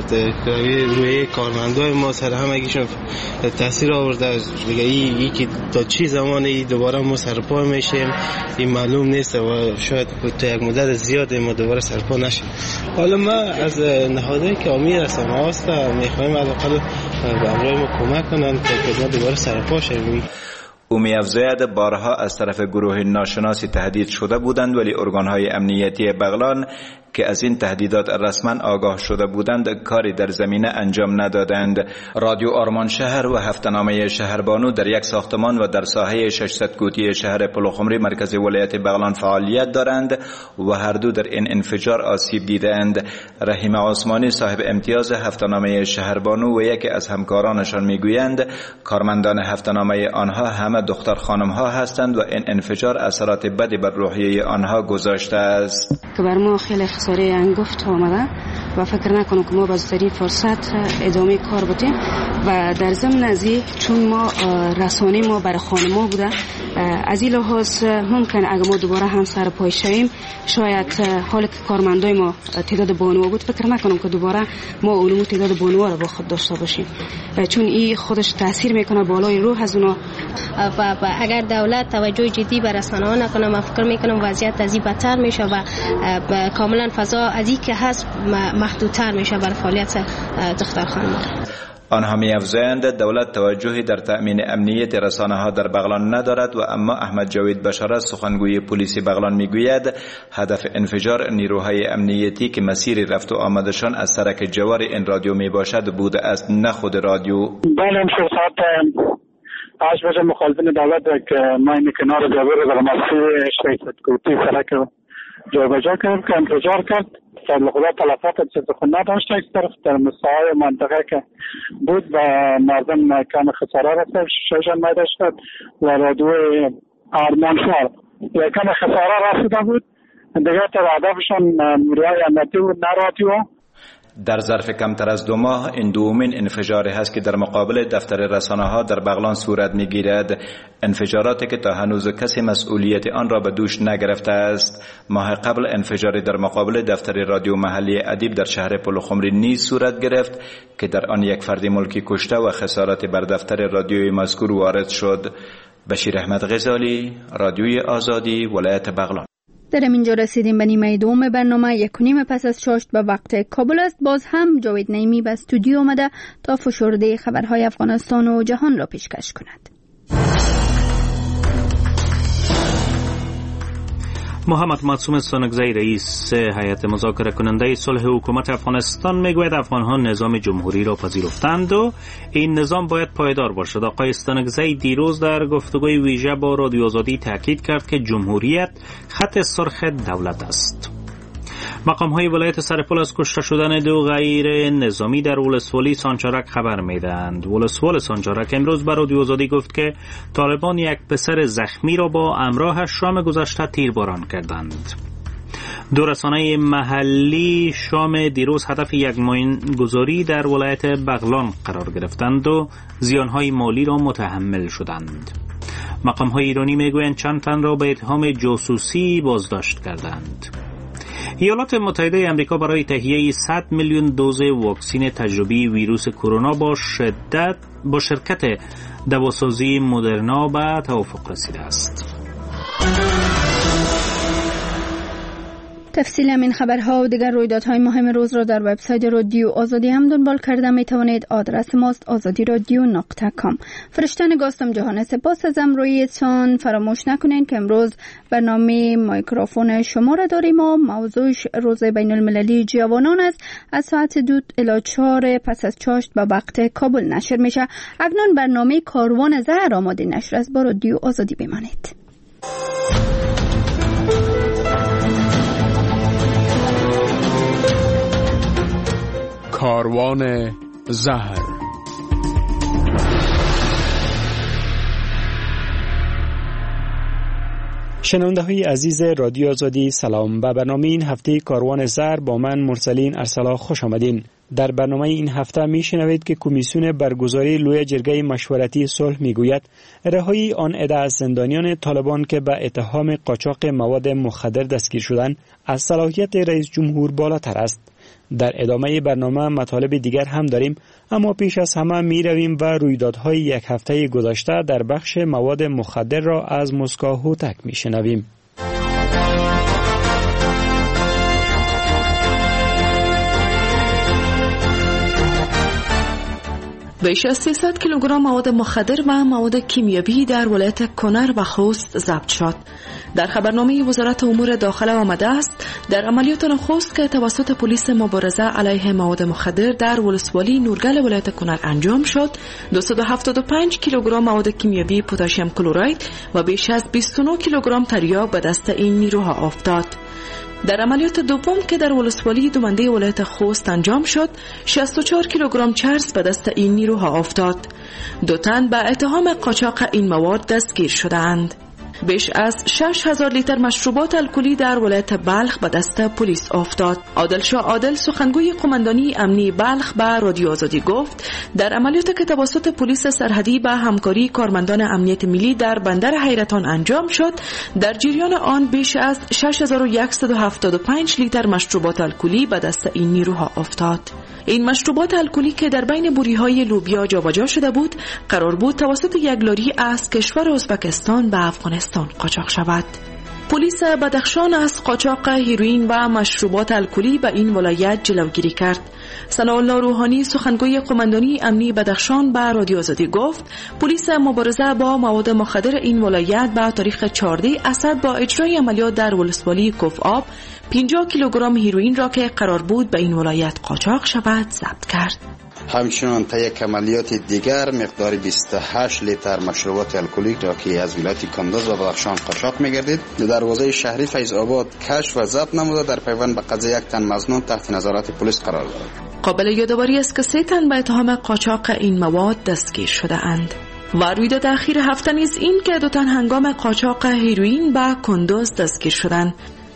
روی کارمندای ما سر همگیشون تاثیر آورده. دیگه این که تا چی زمانی دوباره ما سرپا میشیم این معلوم نیست و شاید تا یک مدت زیاد ما دوباره سرپا نشیم. حالا ما از نهادهای که امیر رسانه هاست میخوایم علاقل به امرای ما کمک کنند تا ما دوباره سرپا شیم. او می‌افزاید بارها از طرف گروه ناشناسی تهدید شده بودند ولی ارگان‌های امنیتی بغلان که از این تهدیدات رسما آگاه شده بودند کاری در زمینه انجام ندادند. رادیو آرمان شهر و هفته‌نامه شهربانو در یک ساختمان و در ساحه ششصد کوتی شهر پلخمری مرکز ولایت بغلان فعالیت دارند و هر دو در این انفجار آسیب دیدند. رحیم عثمانی صاحب امتیاز هفته‌نامه شهربانو و یکی از همکارانشان میگویند کارمندان هفته‌نامه آنها همه دختر خانم‌ها هستند و این انفجار اثرات بدی بر روحیه آنها گذاشته است. که بر ما خیلی خساره انگفت آمده و فکر نکنم که ما باز در این فرصت ادامه کار بودیم و در ضمن از این چون ما رسانه ما برای خانما بوده از این لحاظ ممکن اگر ما دوباره هم سر پای شویم شاید حال که کارمندای ما تعداد بانو بود فکر نکنم که دوباره ما اونمو تعداد بانو رو با خود داشته باشیم چون این خودش تاثیر میکنه بالای روح از اونا و اگر دولت توجه جدی به رسانه ها نکنه من فکر میکنم وضعیت از این بدتر میشه و کاملا فضا از این که هست محدودتر میشه برای فعالیت دختر خانم‌ها. آنها می‌افزایند دولت توجهی در تأمین امنیت رسانه ها در بغلان ندارد و اما احمد جاوید بشاره سخنگوی پلیس بغلان میگوید هدف انفجار نیروهای امنیتی که مسیر رفت و آمدشان از سرک جوار این رادیو میباشد بوده است نه خود رادیو. بله فرصت از وجه مخالفین دولت که ما این کنار جوار در مسیر ششصد کوتی سرک جابجا کرد که انفجار کرد فضل خدا تلفات چیز خود نداشت یک طرف در مساحه منطقه که بود و مردم کم خساره رسید ششن میده شد و رادیو آرمان شهر کم خساره رسیده بود دیگه تا هدفشان نیروهای امنیتی بود نه رادیو. در ظرف کمتر از دو ماه این دومین انفجاری هست که در مقابل دفتر رسانه ها در بغلان صورت می گیرد. انفجاراتی که تا هنوز کسی مسئولیت آن را به دوش نگرفته است. ماه قبل انفجاری در مقابل دفتر رادیو محلی ادیب در شهر پلخمری نیز صورت گرفت که در آن یک فرد ملکی کشته و خسارات بر دفتر رادیوی مذکور وارد شد. بشیر احمد غزالی، رادیوی آزادی، ولایت بغلان. در اینجا رسیدیم به نیمه دوم برنامه. یک و نیم پس از چاشت به وقت کابل است. باز هم جاوید نعیمی به استودیو آمده تا فشرده خبرهای افغانستان و جهان را پیشکش کند. محمد معصوم سانگزی رئیس هیئت مذاکره کننده صلح حکومت افغانستان میگوید افغان‌ها نظام جمهوری را پذیرفتند و این نظام باید پایدار باشد. آقای سانگزی دیروز در گفتگوی ویژه با رادیو آزادی تاکید کرد که جمهوریت خط سرخ دولت است. مقام‌های ولایت سرپل از کشته شدن دو غیر نظامی در ولسوالی سانچارک خبر میدهند. ولسوال سانچارک امروز به رادیو آزادی گفت که طالبان یک پسر زخمی را با همراهش شام گذشته تیرباران کردند. دو رسانه محلی شام دیروز هدف یک ماینگذاری در ولایت بغلان قرار گرفتند و زیانهای مالی را متحمل شدند. مقام‌های ایرانی میگویند چند تن را به اتهام جاسوسی بازداشت کردند. ایالات متحده آمریکا برای تهیه صد میلیون دوز واکسن تجربی ویروس کرونا با شدت با شرکت دواسازی مدرنا به توافق رسیده است. تفصیل همین خبرها و دیگر رویدادهای مهم روز را در وبسایت رادیو آزادی هم دنبال کرده می توانید. آدرس ماست آزادی رادیو نقطه کام. فرشته نگاستم جهان سپاس از امرویتان. فراموش نکنید که امروز برنامه میکروفون شما را داریم و موضوعش روز بین المللی جوانان است. از ساعت دو الی چهار پس از چاشت به وقت کابل نشر میشه. اکنون برنامه کاروان زهر آماده نشر است. با رادیو آزادی بمانید. کاروان زهر. شنونده های عزیز رادیو آزادی سلام. به برنامه این هفته کاروان زهر با من مرسلین ارسلا خوش آمدین. در برنامه این هفته می شنوید که کمیسیون برگزاری لوی جرگه مشورتی صلح می گوید رهایی آن عده از زندانیان طالبان که به اتهام قاچاق مواد مخدر دستگیر شدند از صلاحیت رئیس جمهور بالاتر است. در ادامه برنامه مطالب دیگر هم داریم، اما پیش از همه می رویم و رویدادهای یک هفته گذشته در بخش مواد مخدر را از مسکو هوتک می شنویم. بیش از سیصد کیلوگرم مواد مخدر و مواد کیمیایی در ولایت کنر و خوست ضبط شد. در خبرنامه وزارت امور داخله آمده است در عملیات نخست که توسط پلیس مبارزه علیه مواد مخدر در ولسوالی نورگل ولایت کنر انجام شد، دویست و هفتاد و پنج کیلوگرم مواد کیمیایی پتاسیم کلراید و بیش از بیست و نه کیلوگرم تریاک به دست این نیروها افتاد. در عملیات دوم که در ولسوالی دومنده ولایت خوست انجام شد، شصت و چهار کیلوگرم چرس به دست این نیروها افتاد. دو تن به اتهام قاچاق این مواد دستگیر شدند. بیش از شش هزار لیتر مشروبات الکلی در ولایت بلخ به دست پلیس افتاد. عادل شاه عادل سخنگوی قماندانی امنی بلخ به رادیو آزادی گفت در عملیاتی که توسط پلیس سرحدی به همکاری کارمندان امنیت ملی در بندر حیرتان انجام شد، در جریان آن بیش از شش هزار و صد و هفتاد و پنج لیتر مشروبات الکلی به دست این نیروها افتاد. این مشروبات الکلی که در بین بوری‌های لوبیا جابجا شده بود، قرار بود توسط یک لاری از کشور ازبکستان به افغانستان قاچاق شود. پلیس بدخشان از قاچاق هیروئین و مشروبات الکلی به این ولایت جلوگیری کرد. ثناءالله روحانی سخنگوی قماندانی امنی بدخشان به رادیو آزادی گفت پلیس مبارزه با مواد مخدر این ولایت به تاریخ چهاردهم اسد با اجرای عملیات در ولسوالی کوفآب پنجاه کیلوگرم هیروئین را که قرار بود به این ولایت قاچاق شود ضبط کرد. همچنان طی یک عملیات دیگر مقدار بیست و هشت لیتر مشروبات الکلی را که از ولایت کندز و بدخشان قاچاق می‌گردید در دروازه شهری فیض آباد کشف و ضبط نموده در پیوند به قضیه یک تن مظنون تحت نظارت پلیس قرار داد. قابل یادآوری است که سه تن به اتهام قاچاق این مواد دستگیر شده اند. و رویداد اخیر هفته نیز این که دو تن هنگام قاچاق هیروئین به کندز دستگیر شدند.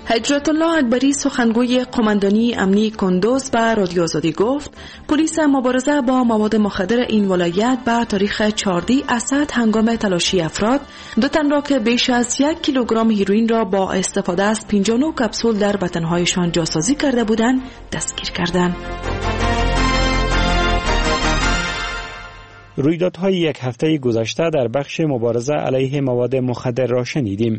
هجرت الله اکبری سخنگوی قماندانی امنی کندوز به رادیو آزادی گفت پلیس مبارزه با مواد مخدر این ولایت به تاریخ چهارده اسد هنگام تلاشی افراد دو تن را که بیش از یک کیلوگرم هیروئین را با استفاده از پنجاه و نه کپسول در بدنهایشان جاسازی کرده بودند دستگیر کردند. رویدادهای یک هفته گذشته در بخش مبارزه علیه مواد مخدر را شنیدیم.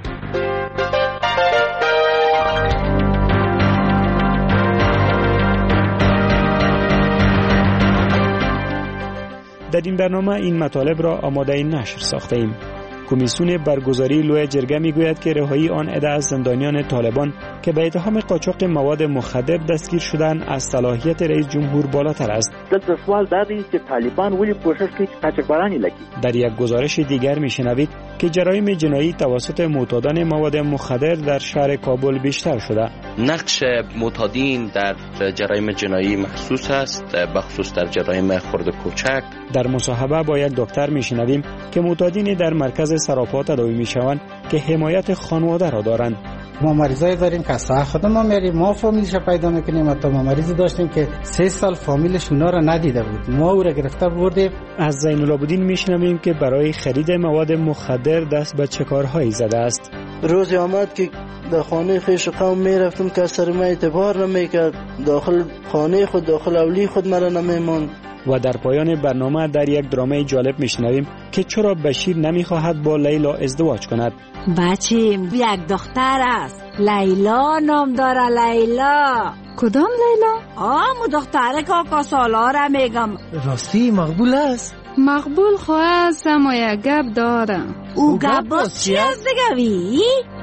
در این برنامه این مطالب را آماده نشر ساخته ایم. کمیسیون برگزاری لوی جرگه میگوید که رهایی آن عده از زندانیان طالبان که به اتهام قاچاق مواد مخدر دستگیر شدند از صلاحیت رئیس جمهور بالاتر است. دلته سوال دا دی چې طالبان ولی کوشش کوي چې قاچاقبرانی لګي. در یک گزارش دیگر میشنوید که جرایم جنایی توسط معتادان مواد مخدر در شهر کابل بیشتر شده. نقش معتادین در جرایم جنایی محسوس است، بخصوص در جرایم خرد و کوچک. در مصاحبه با یک دکتر میشنویم که معتادین در مرکز سراپا تداوی میشوند که حمایت خانواده را دارند. ما مریضایی داریم که ساعت خود ما میریم، ما فامیلش پیدا میکنیم. حتی ما مریضی داشتیم که سه سال فامیلش اونا را ندیده بود، ما او را گرفته بردیم. از زین العابدین میشنویم که برای خرید مواد مخدر دست به چه کارهایی زده است. روزی آمد که در خانه خویش قوم میرفتم که سر ما اعتبار نمیکرد، داخل خانه خود داخل اولی خود مرا نمیماند. و در پایان برنامه در یک درامه جالب میشنویم که چرا بشیر نمیخواهد با لیلا ازدواج کند. بچه یک دختر است، لیلا نام داره. لیلا کدام لیلا؟ آه دختر کاکا سالاره میگم. راستی مقبول است؟ مقبول خواه است اما یک گپ داره. او گپ باز چی است دیگه؟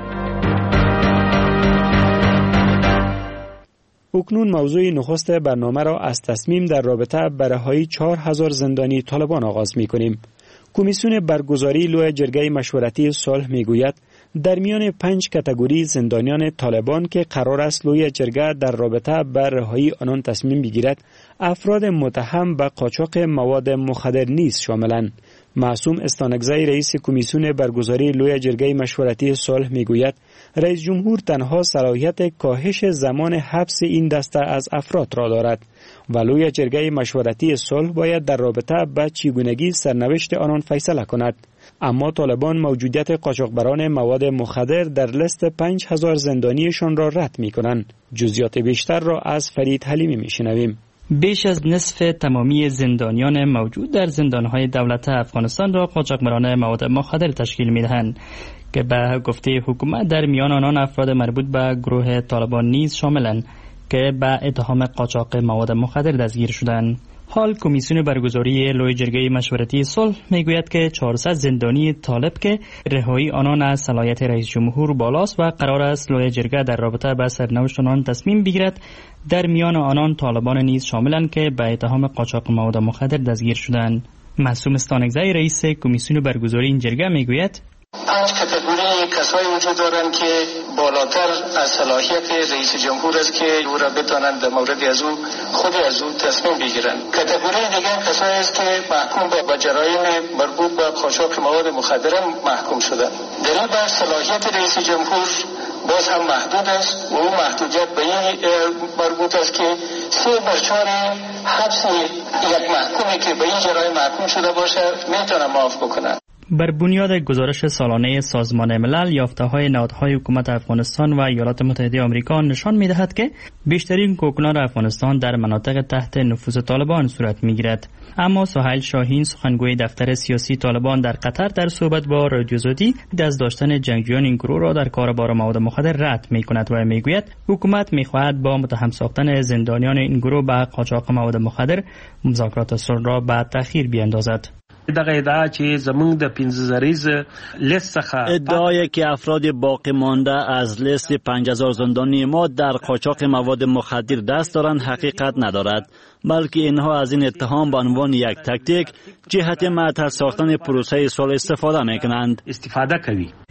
اکنون موضوع نخست برنامه را از تصمیم در رابطه به رهایی چهار هزار زندانی طالبان آغاز می کنیم. کمیسیون برگزاری لوی جرگه مشورتی صلح می گوید در میان پنج کاتگوری زندانیان طالبان که قرار است لوی جرگه در رابطه به رهایی آنان تصمیم بگیرد، افراد متهم به قاچاق مواد مخدر نیز شاملند. معصوم استانکزی رئیس کمیسیون برگزاری لوی جرگه مشورتی صلح میگوید رئیس جمهور تنها صلاحیت کاهش زمان حبس این دسته از افراد را دارد و لوی جرگه مشورتی صلح باید در رابطه به چگونگی سرنوشت آنان فیصله کند. اما طالبان موجودیت قاچاقبران مواد مخدر در لیست پنج هزار زندانیشان را رد می کنند. جزئیات بیشتر را از فرید حلیمی می شنویم. بیش از نصف تمامی زندانیان موجود در زندانهای دولت افغانستان را قاچاقبران مواد مخدر تشکیل می دهند که به گفته حکومت در میان آنان افراد مربوط به گروه طالبان نیز شاملند که به اتهام قاچاق مواد مخدر دستگیر شدند. حال کمیسیون برگزاری لوی جرگه مشورتی صلح میگوید که چهارصد زندانی طالب که رهایی آنان از صلاحیت رئیس جمهور بالاست و قرار است لوی جرگه در رابطه با سرنوشت آنان تصمیم بگیرد، در میان آنان طالبان نیز شاملند که به اتهام قاچاق مواد مخدر دستگیر شدند. معصوم استانکزی رئیس کمیسیون برگزاری این جرگه میگوید پنج کاتگوری کسایی وجود دارند که بالاتر از صلاحیت رئیس جمهور است که او را بتوانند در مورد از او خود از او تصمیم بگیرند. کاتگوری دیگر کسایی است که محکوم به جرایم مربوط به قاچاق مواد مخدر محکوم شدند. دلیل بر صلاحیت رئیس جمهور باز هم محدود است و او محدودیت به این مربوط است که سه بر چهار حبس یک محکومی که به این جرایم محکوم شده باشه میتونه معاف بکنه. بر بنیاد گزارش سالانه سازمان ملل، یافته‌های نهادهای حکومت افغانستان و ایالات متحده آمریکا نشان می‌دهد که بیشترین کودکان افغانستان در مناطق تحت نفوذ طالبان صورت می‌گیرد. اما سهیل شاهین، سخنگوی دفتر سیاسی طالبان در قطر، در صحبت با رادیو آزادی دست داشتن جنگجویان این گروه را در کار بار مواد مخدر رد می‌کند و می‌گوید حکومت می‌خواهد با متهم ساختن زندانیان این گروه به قاچاق مواد مخدر مذاکرات صلح را به تأخیر بیاندازد. دغه ادعا چې زمونږ د پنځه زریز لیست څخه ادعایی که افراد باقی مانده از لیست پنج هزار زندانی ما در قاچاق مواد مخدر دست دارند حقیقت ندارد، بلکه اینها از این اتهام به عنوان یک تاکتیک جهت معطل ساختن پروسه صلح استفاده میکنند. استفاده کوي.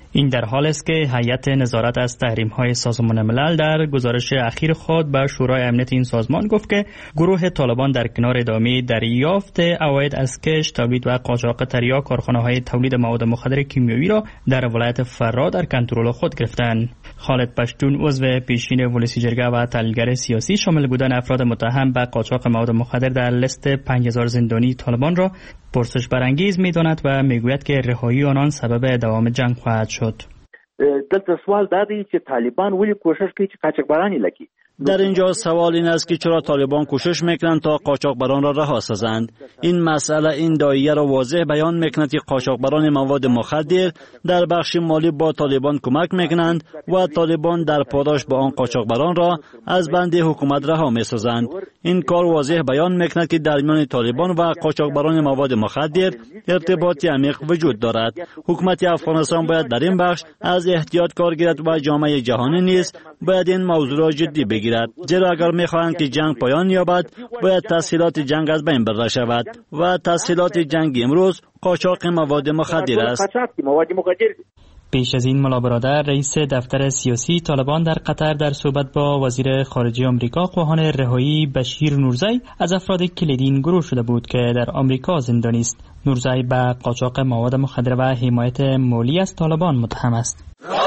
این در حال است که هیئت نظارت از تحریم‌های سازمان ملل در گزارش اخیر خود به شورای امنیت این سازمان گفت که گروه طالبان در کنار ادامه دریافت عواید از کشت، تولید و قاچاق تریاک کارخانه‌های تولید مواد مخدر کیمیایی را در ولایت فرا در کنترل خود گرفتند. خالد پشتون عضو پیشین ولسی جرگه و تحلیلگر سیاسی شامل بودن افراد متهم به قاچاق مواد مخدر در لیست پنج هزار زندانی طالبان را پرسش برانگیز می‌داند و میگوید که رهایی آنان سبب دوام جنگ خواهد شد. دلته سوال دا دی چې طالبان ولی کوشش کوي چې قاچاقبران لکی. در اینجا سوال این است که چرا طالبان کوشش میکنند تا قاچاقبران را رها سازند. این مسئله این دایره را واضح بیان میکند که قاچاقبران مواد مخدر در بخش مالی با طالبان کمک میکنند و طالبان در پاداش با آن قاچاقبران را از بند حکومت رها میسازند. این کار واضح بیان میکند که در میان طالبان و قاچاقبران مواد مخدر ارتباطی عمیق وجود دارد. حکومت افغانستان باید در این بخش از احتیاط کار گیرد و جامعه جهانی نیز باید این موضوع را جدی بگیرد. زیرا اگر میخواهند که جنگ پایان یابد باید تسهیلات جنگ از بین برده شود و تسهیلات جنگ امروز قاچاق مواد مخدر است. پیش از این ملا برادر رئیس دفتر سیاسی طالبان در قطر در صحبت با وزیر خارجه آمریکا خواهان رهایی بشیر نورزی از افراد کلیدی این گروه شده بود که در آمریکا زندانی است. نورزی به قاچاق مواد مخدر و حمایت مالی از طالبان متهم است.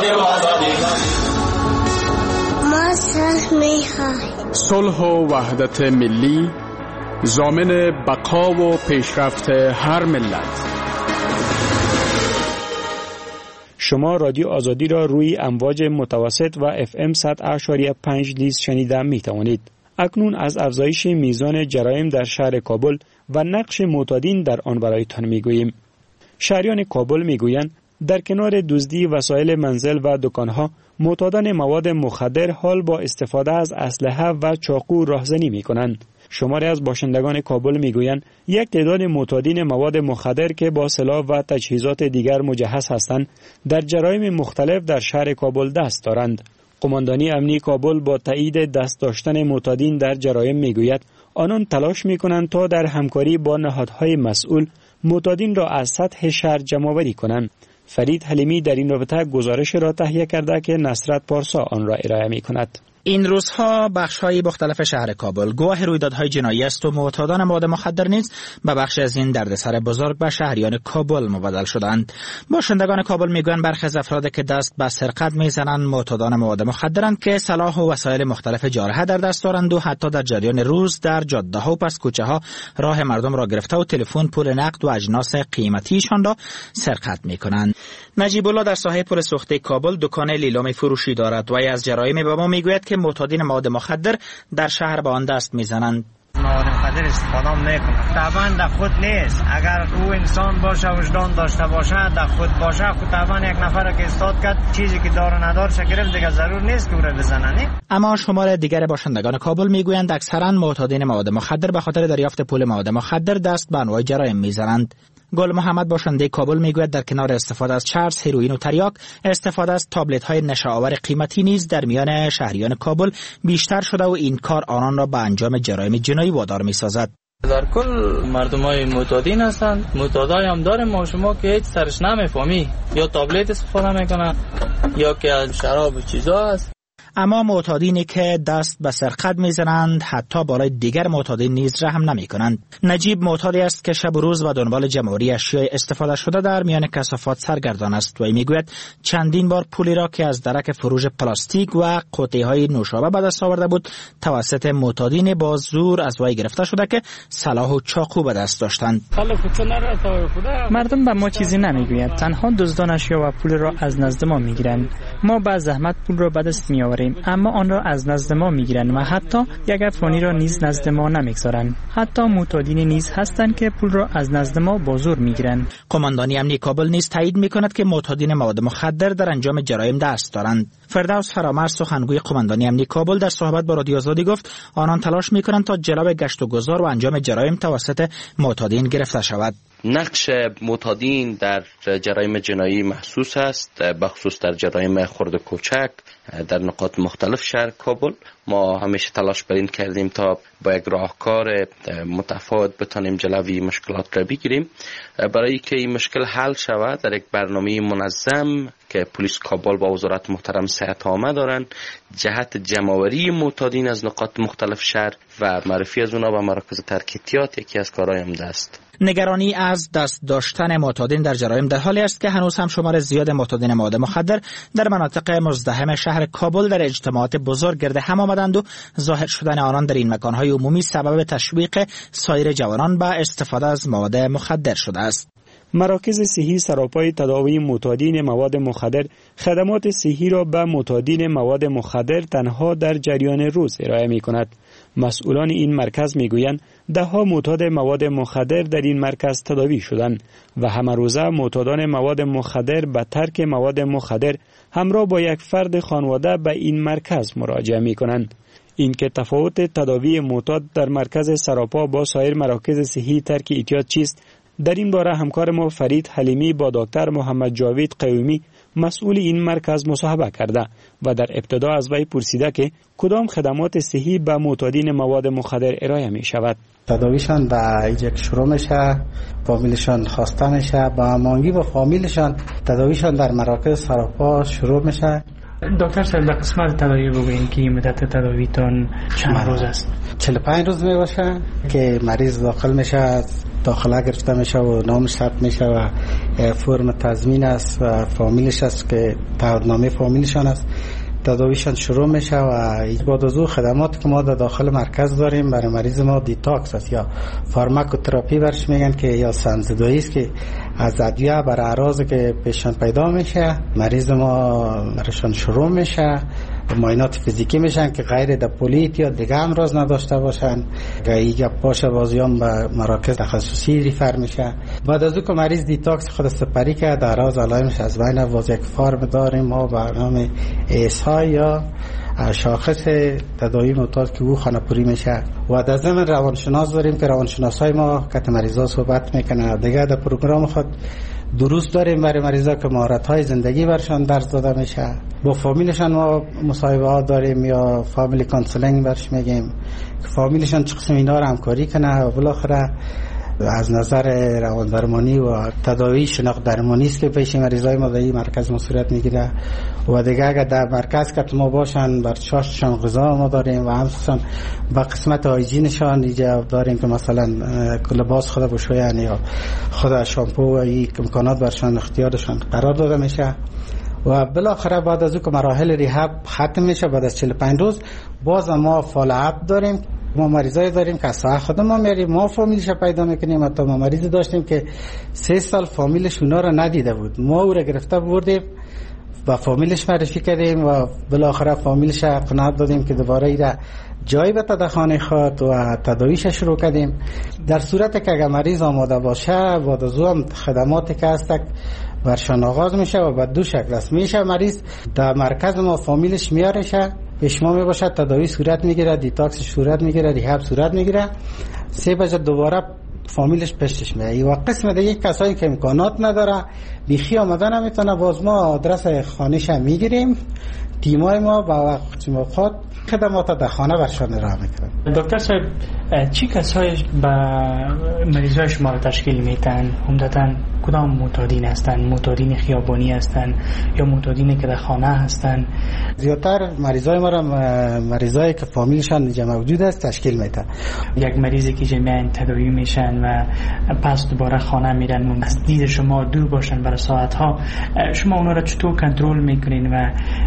صلح و وحدت ملی ضامن بقا و پیشرفت هر ملت. شما رادیو آزادی را روی امواج متوسط و اف ام صد و پنج ممیز پنج شنیده می توانید. اکنون از افزایش میزان جرایم در شهر کابل و نقش معتادین در آن برایتان می گوییم. شهریان کابل می گویند در کنار دزدی وسایل منزل و دکانها، معتادان مواد مخدر حال با استفاده از اسلحه و چاقو راهزنی می کنند. شماری از باشندگان کابل می گویند یک تعداد معتادین مواد مخدر که با سلاح و تجهیزات دیگر مجهز هستند در جرایم مختلف در شهر کابل دست دارند. قماندانی امنی کابل با تایید دست داشتن معتادین در جرایم می گوید آنان تلاش می کنند تا در همکاری با نهادهای مسئول معتادین را از سطح شهر جمع‌آوری کنند. فرید حلیمی در این رابطه گزارش را تهیه کرده که نصرت پارسا آن را ارائه می کند. این روزها بخش‌های مختلف شهر کابل گواه رویدادهای جنایی است و معتادان مواد مخدر نیز به بخش از این دردسر بزرگ به شهریان کابل مبادل شدند. باشندگان کابل میگویند برخی از افراد که دست به سرقت میزنند معتادان مواد مخدرند که سلاح و وسایل مختلف جارحه در دست دارند و حتی در جریان روز در جاده‌ها و پس کوچه‌ها راه مردم را گرفته و تلفن، پول نقد و اجناس قیمتیشان را سرقت میکنند. نجیب الله در ساحه پل سوخته کابل دکان لیلام فروشی دارد و از جرایم به ما میگوید که معتادین مواد مخدر در شهر به آن دست میزنند. مواد مخدر استفاده نمیکنه. طبعا در خود نیست. اگر او انسان باشه، وجدان داشته باشه، در خود باشه، خود طبعا یک نفر که استاد کرد چیزی که دار و ندار شکرم دیگه ضرور نیست که او را بزنن. اما شمار دیگر باشندگان کابل میگویند اکثرا معتادین مواد مخدر به خاطر دریافت پول مواد مخدر دست به انواع جرایم میزنند. گل محمد باشنده کابل میگوید در کنار استفاده از چرس، هروئین و تریاک، استفاده از تابلت های نشه‌آور قیمتی نیز در میان شهریان کابل بیشتر شده و این کار آنان را به انجام جرایم جنایی وادار میسازد. در کل مردم های معتادین هستند. معتادای هم داریم ما شما که هیچ سرش نمیفهمی، یا تابلت استفاده میکنن یا که از شراب و چیزا هست. اما معتادینی که دست به سرقت میزنند حتی بالای دیگر معتادین نیز رحم نمی کنند. نجیب معتادی است که شب و روز به دنبال جمع‌آوری اشیاء استفاده شده در میان کثافات سرگردان است و میگوید چندین بار پولی را که از درک فروش پلاستیک و قوطی‌های نوشابه به دست آورده بود توسط معتادین با زور از وی گرفته شده که سلاح و چاقو به دست داشتند. مردم به ما چیزی نمیگویند، تنها دزدان اشیا و پول را از نزد ما میگیرند. ما با زحمت پول را به دست میآوریم اما آن را از نزد ما میگیرند و حتی یک افغانی را نیز نزد ما نمیگذارند. حتی معتادین نیز هستند که پول را از نزد ما با زور میگیرند. قماندانی امنی کابل نیز تایید میکند که معتادین مواد مخدر در انجام جرایم دست دارند. فردوس فرامرز سخنگوی قماندانی امنی کابل در صحبت با رادیو آزادی گفت آنان تلاش میکنند تا جلو گشت و گذار و انجام جرایم توسط معتادین گرفته شود. نقش معتادین در جرایم جنایی محسوس است، بخصوص در جرایم خرد و کوچک در نقاط مختلف شهر کابل. ما همیشه تلاش بر این کردیم تا با یک راهکار متفاوت بتانیم جلوی مشکلات را بگیریم. برای که این مشکل حل شود در یک برنامه منظم که پلیس کابل با وزارت محترم صحت عامه دارن، جهت جمع‌آوری معتادین از نقاط مختلف شهر و معرفی از اونا به مراکز ترک احتیاط یکی از کارهای عمده است. نگرانی از دست داشتن معتادین در جرایم در حالی است که هنوز هم شمار زیاد معتادین مواد مخدر در مناطق مزدحم شهر کابل در اجتماعات بزرگ گرد هم آمدند و ظاهر شدن آنان در این مکانهای عمومی سبب تشویق سایر جوانان به استفاده از مواد مخدر شده است. مراکز صحی سراپای تداوی معتادین مواد مخدر خدمات صحی را به معتادین مواد مخدر تنها در جریان روز ارائه می کند. مسئولان این مرکز می گویند ده ها معتاد مواد مخدر در این مرکز تداوی شدند و همه روزه معتادان مواد مخدر به ترک مواد مخدر همراه با یک فرد خانواده به این مرکز مراجعه می کنند. این که تفاوت تداوی معتاد در مرکز سراپا با سایر مراکز صحی ترک احتیاط چیست؟ در این باره همکار ما فرید حلیمی با دکتر محمد جاوید قیومی مسئول این مرکز مصاحبه کرده و در ابتدا از وی پرسیده که کدام خدمات صحی به معتادین مواد مخدر ارائه می شود. تداویشان به یک شروع میشه، فامیلشان خواسته میشه، با هماهنگی با فامیلشان تداویشان در مراکز سراپا شروع میشه. دکتر صاحب در قسمت تداوی بگوییم که مدت تداویتان چند روز است؟ چهل و پنج روز می باشه که مریض داخل میشه، داخله گرفته میشه و نامش ثبت میشه و فرم تضمین است و فامیلش است که تعهدنامه فامیلشان است. تداویشان شروع میشه و بعد از او خدمات که ما در داخل مرکز داریم برای مریض ما دیتاکس است یا فارماکوتراپی برش میگن که یا سنزدایی است که از ادویه برای اعراضی که پیشان پیدا میشه مریض ما برشان شروع میشه. معاینات فیزیکی میشن که غیر دپولیت یا دیگه امراض نداشته باشن. گاهی باشه بازیان به مراکز تخصصی ریفر میشه. بعد از او که مریض دیتاکس خود سپری که در اعراض علائمش از بین باز یک فرم داریم ما به نام ایسا یا شاخص تداوی معتاد که او خانه‌پوری میشه. و در ضمن روانشناس داریم که روانشناسای ما که مریضا صحبت میکنه. دیگه در پروگرام خود دروس داریم برای مریضا که مهارت‌های زندگی برشان درس داده میشه. با فامیلشان ما مصاحبه ها داریم یا فامیلی کانسلینگ برش میگیم که فامیلشان چه قسم اینا رو همکاری کنه و بالاخره از نظر روان درمانی و تداوی شناخت درمانی است که پیش مریضای ما در این مرکز مسئولیت میگیره. و دیگه اگر در مرکز که ما باشن بر چاشتشان غذا ما داریم و همچنین با قسمت هایجینشان اینجا داریم که مثلا لباس خود بشوین یا خود شامپو و این امکانات برشان اختیارشان قرار داده میشه. و بالاخره بعد از او که مراحل ریهاب ختم میشه بعد از چهل و پنج روز باز ما فالو اپ داریم. ما مریضایی داریم که اصلا خود ما میریم ما فامیلش پیدا میکنیم. حتی ما مریضی داشتیم که سه سال فامیلش اونا رو ندیده بود، ما او رو گرفته بردیم با فامیلش معرفی کردیم و بالاخره فامیلش قناعت دادیم که دوباره ایره جایی به تدخانه خود و تداویش شروع کردیم. در صورت که اگر مریض آماده باشه بعد از اون خدماتی که هست برشان آغاز میشه و بعد دو شکل است. میشه مریض در مرکز ما فامیلش میارشه پیش ما میباشه، تداوی صورت میگیره، دیتاکس صورت میگیره، ریهاب صورت میگیره، سه بجه دوباره فامیلش پشتش میاد. و قسم دیگه کسایی که امکانات نداره بیخی آمدن نمیتونه باز ما آدرس خانه‌ش میگیریم، تیمای ما با وقت ما خود خدمات در خانه برشان ارائه میکنن. دکتر صاحب چی کسایی به مریضای شما تشکیل میدن؟ عمدتاً کدام معتادین هستن؟ معتادین خیابانی هستن یا معتادینی که در خانه هستن؟ زیادتر مریضای ما را مریضایی که فامیلشان اینجا موجود است تشکیل میدن. یک مریضی که جمعاً تداوی میشن و پس دوباره خانه میرن از دید شما دور باشن برای ساعت ها، شما اونا را چطور کنترل میکنین و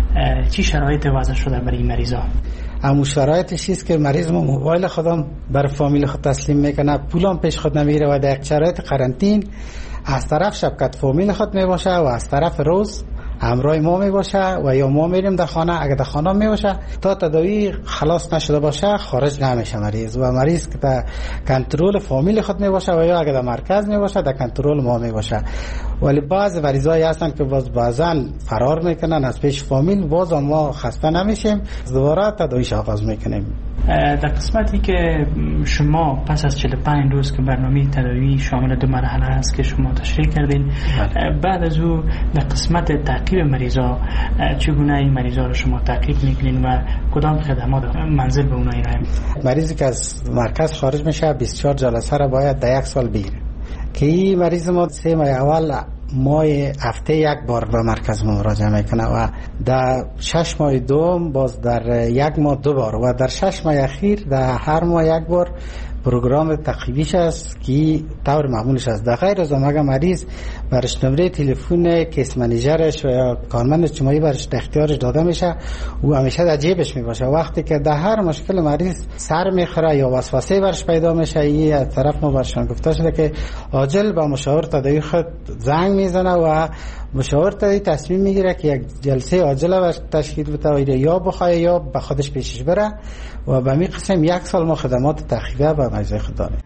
چی شرایط وضع شده برای این مریضا؟ همون شرایطش است که مریض ما موبایل خودم برای فامیل خود تسلیم میکنه، پولم پیش خود نمیره و در شرایط قرنطین از طرف شبکت فامیل خود میباشه و از طرف روز همراه ما میباشه و یا ما میریم در خانه. اگر در خانه میباشه تا تداوی خلاص نشده باشه خارج نمیشه مریض و مریض که در کنترل فامیل خود میباشه و یا اگر در مرکز میباشه در کنترل ما میباشه. ولی بعض مریضایی هستن که باز بعضن فرار میکنن از پیش فامیل، باز ما خسته نمیشیم، دوباره تداویش آغاز میکنیم. در قسمتی که شما پس از چهل و پنج روز که برنامه تداوی شامل دو مرحله است که شما تشریح کردین، بعد از او در قسمت تعقیب مریضا چگونه این مریضا رو شما تعقیب میکنین و کدام خدمات منزل به اونها ارائه میدین؟ مریضی که از مرکز خارج میشه بیست و چهار جلسه را باید در یک سال بگیره که این مریض ما سه ماه اول ماه هفته یک بار به مرکز ما مراجعه میکنه و در شش ماه دوم باز در یک ماه دو بار و در شش ماه اخیر در هر ماه یک بار پروگرام تقییدیش است که طور معمولش است. در غیر از اون اگر مریض برش نمره تلفن کیس منیجرش و یا کارمند اجتماعی برش اختیارش داده میشه و همیشه در جیبش میباشه. وقتی که در هر مشکل مریض سر میخوره یا وسوسه برش پیدا میشه، این از طرف ما برشان گفته شده که عاجل با مشاور تداوی خود زنگ میزنه و مشاور تداوی تصمیم میگیره که یک جلسه عاجله برش تشکیل بده یا بخواه یا به خودش پیشش بره و به می قسم یک سال ما خدمات تخفیفی به مریضای خود داریم.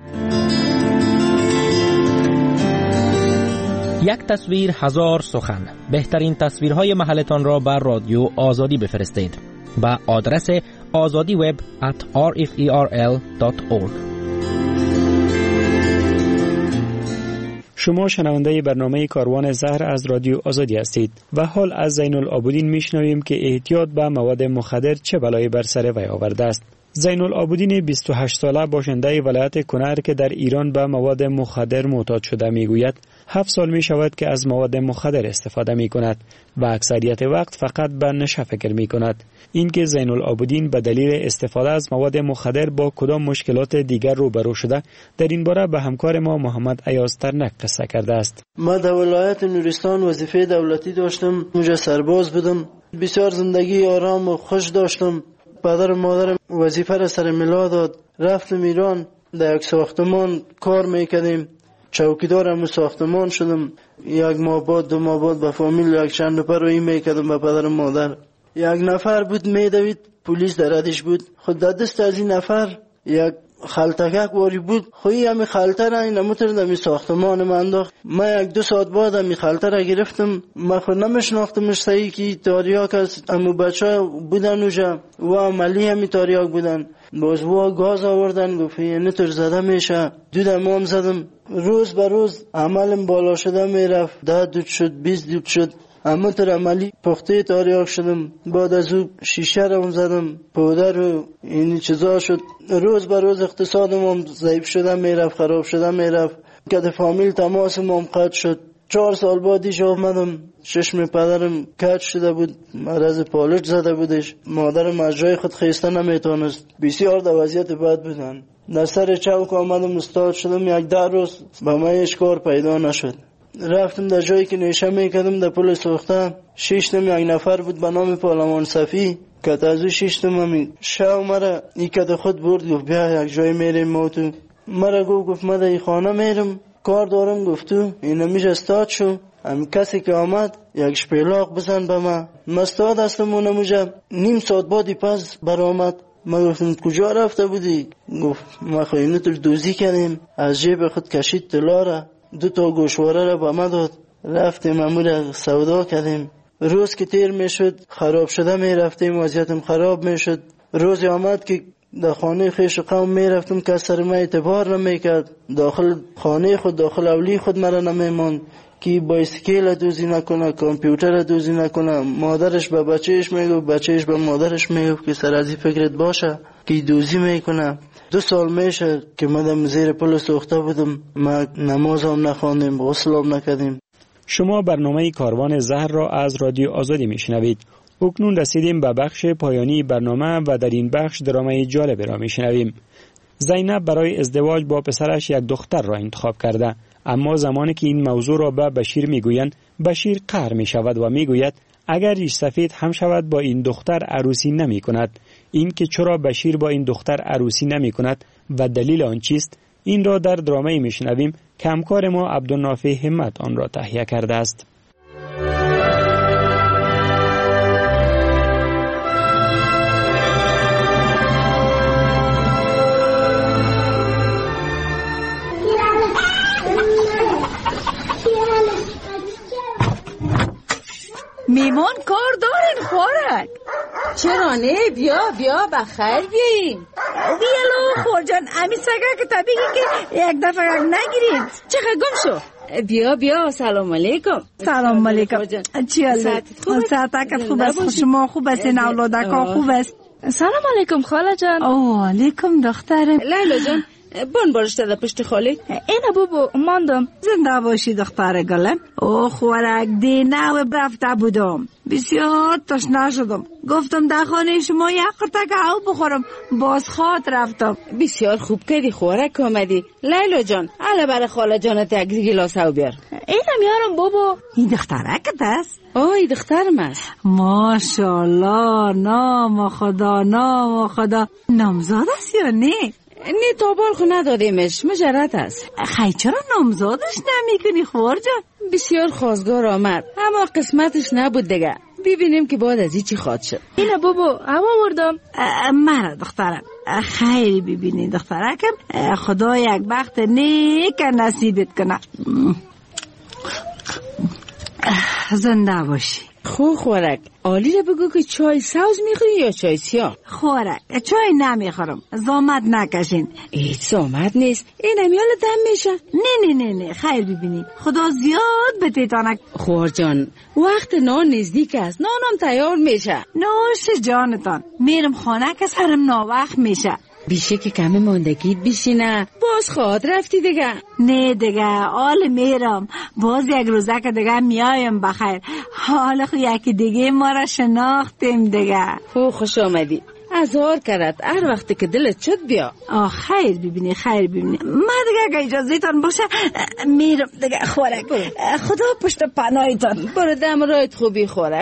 یک تصویر هزار سخن. بهترین تصویرهای محلتان را بر رادیو آزادی بفرستید به آدرس azadi web at r f e r l dot org. شما شنونده برنامه کاروان زهر از رادیو آزادی هستید و حال از زین العابدین میشنویم که احتیاط به مواد مخدر چه بلایی بر سر وی آورده است. زین العابدین بیست و هشت ساله باشنده ولایت کنر که در ایران به مواد مخدر معتاد شده میگوید هفت سال می شود که از مواد مخدر استفاده می کند و اکثریت وقت فقط به نشه فکر می کند. اینکه زین العابدین به دلیل استفاده از مواد مخدر با کدام مشکلات دیگر روبرو شده در این باره به همکار ما محمد ایاز ترنک قصه کرده است. ما در ولایت نورستان وظیفه دولتی داشتم، اونجا سرباز بودم، بسیار زندگی آرام و خوش داشتم. پدر و مادرم وظیفه را سر ملا داد، رفتم ایران، در یک ساختمان کار میکردیم، چوکیدار هم ساختمان شدم. یک ماه بعد دو ماه بعد به فامیل یک چند نفر روی میکردم به پدر و مادر. یک نفر بود میدوید، پلیس در ردش بود، خود در دست از این نفر یک خلطکک واری بود، خویی همی خلطه را این اموتر دمی ساختمان من انداخت. من یک دو ساعت بعد همی خلطه را گرفتم. من خود نمیشناختمش صحیح که تاریاک از امو بچه بودن اوجا و عملی همی تاریاک بودن. باز و گاز آوردن، گفت اینه تر زده میشه. دو دمام زدم، روز به روز عملم بالا شده میرفت، ده دود شد، بیست دود شد. اما تر عملی پخته تاریاک شدم. بعد از او شیشه رو زدم، پودر و این چیزا شد. روز به روز اقتصادم هم ضعیف شده میرفت، خراب شده میرفت. که فامیل تماسم هم قطع شد. چهار سال بعدیش آمدم، چشم پدرم کج شده بود، مرض پالچ زده بودش. مادرم از جای خود خیسته نمیتونست، بسیار در وضعیت بد بودن. در سر چوک آمدم استاد شدم. یک ده روز به من هیچ کار پیدا نشد. رفتم در جایی که نیشه میکردم در پل سوخته، شیشتم یک نفر بود به نام پارلمان صفی که از او شیشتم همی شو مرا ای که خود برد، گفت بیا یک جای میریم ما تو. مرا گفت گفت من در ای خانه میرم کار دارم. گفتو این همیش استاد شو. هم کسی که آمد یک شپیلاق بزن به من. مستاد هستم و نموجم. نیم ساعت بعدی پس برآمد. من گفتم کجا رفته بودی؟ گفت ما خواهینو تر دوزی کردیم. از جیب خود کشید طلا را، دو تا گوشواره را به ما داد. رفتیم امور سودا کردیم. روز که تیر میشد خراب شده میرفتیم، وضعیتم خراب میشد. روزی آمد که در خانه خیش قوم میرفتم که سر ما اعتبار نمیکرد. داخل خانه خود، داخل اولی خود مرا نمیمان که بایسکل دوزی نکنه، کامپیوتر دوزی نکنه. مادرش به بچهش میگفت، بچهش به مادرش میگفت که سر از این فکرت باشه که دوزی میکنه. دو سال میشه که مدام زیر پل سوخته بودم. ما نماز هم نخواندیم، غسل هم نکردیم. شما برنامه کاروان زهر را از رادیو آزادی میشنوید. اکنون رسیدیم به بخش پایانی برنامه و در این بخش درامای جالب را میشنویم. زینب برای ازدواج با پسرش یک دختر را انتخاب کرده، اما زمانی که این موضوع را به بشیر میگویند، بشیر قهر می شود و میگوید اگر ریش سفید هم شود با این دختر عروسی نمی کند. این که چرا بشیر با این دختر عروسی نمی کند و دلیل آن چیست، این را در درامه میشنویم که همکار ما عبدالنافع همت آن را تهیه کرده است. میمان کار دارن خورک. چرا نه؟ بیا بیا بخیر بیاییم. بیالو خورجان امی سگه که طبیعی که یک دفعه یک نگیریم. چقدر گم شو؟ بیا بیا. سلام علیکم. سلام علیکم. چی حاله؟ ساعتک خوب است؟ شما خوب هستین؟ اولادکا خوب است؟ سلام علیکم خاله جان. او علیکم دخترم. لیلا جان بون برشته در پشت خالی. اینه بابا ماندم. زنده باشی دختر گلم. او خوراک دینه و برفته بودم. بسیار تشنه شدم. گفتم در خانه شما یک قطعه آب بخورم. باز خواد رفتم. بسیار خوب کردی خوراک آمدی. لیلا جان علا برای خاله جانت یک گلاس آب بیار. اینم یارم بابا. این دخترکت است؟ آه این دخترم است. ماشاءالله نام خدا نام خدا. نامزاد است یا نه؟ نه تا بال خو ندادیمش مجرد است. خیلی چرا نامزادش نمیکنی خور جان؟ بسیار خواستگار آمد اما قسمتش نبود دیگه. ببینیم که بعد از این چی خواد شد. اینه بابا هوا وردم. مرا دخترم خیلی ببینی دخترکم. خدا یک بخت نیک نصیبت کنه. زنده باشی. خو خورک عالی رو بگو که چای سوز میخوری یا چای سیاه؟ خورک چای نمیخورم زامت نکشین. هیچ زامت نیست این امیال دم میشه. نه نه نه نه خیر ببینی خدا زیاد به تیتانک. خور جان وقت نان نزدیک است نانم تیار میشه. نوش جانتان میرم خانه که سرم ناوقت میشه. بیشه که کمی ماندگیت بیشینه باز خواد رفتی دیگه. نه دیگه آل میرم باز یک روزه که دیگه میایم بخیر. حالا خو یکی دیگه ما را شناختیم دیگه. خو خوش آمدی ازار کرد هر وقتی که دلت شد بیا. آه خیر ببینی خیر ببینی ما دیگه اگه اجازه تان باشه میرم دیگه خورک. خدا پشت پناهتان. برو دم رایت خوبی خورک.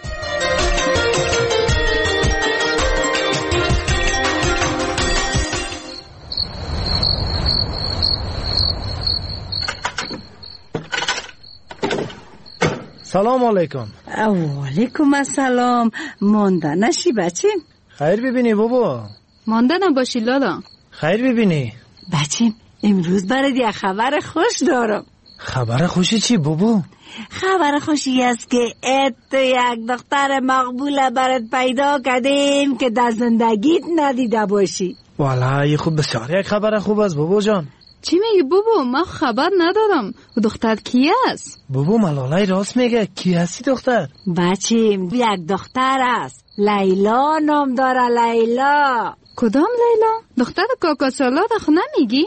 سلام علیکم. علیکم السلام. مانده نشی بچیم؟ خیر ببینی بابا. مانده نباشی لالا. خیر ببینی بچیم امروز برات یک خبر خوش دارم. خبر خوشی چی بابا؟ خبر خوشی است که ات یک دختر مقبول برات پیدا کردیم که در زندگیت ندیده باشی. والله خوب بسیار یک خبر خوب است بابا جان. چی میگی بابا؟ من خبر ندارم. دختر کی است؟ بابا ملالای راست میگه. کی هستی دختر؟ بچیم یک دختر است لیلا نام داره. لیلا. کدام لیلا؟ دختر کاکا سالار خو نمیگی؟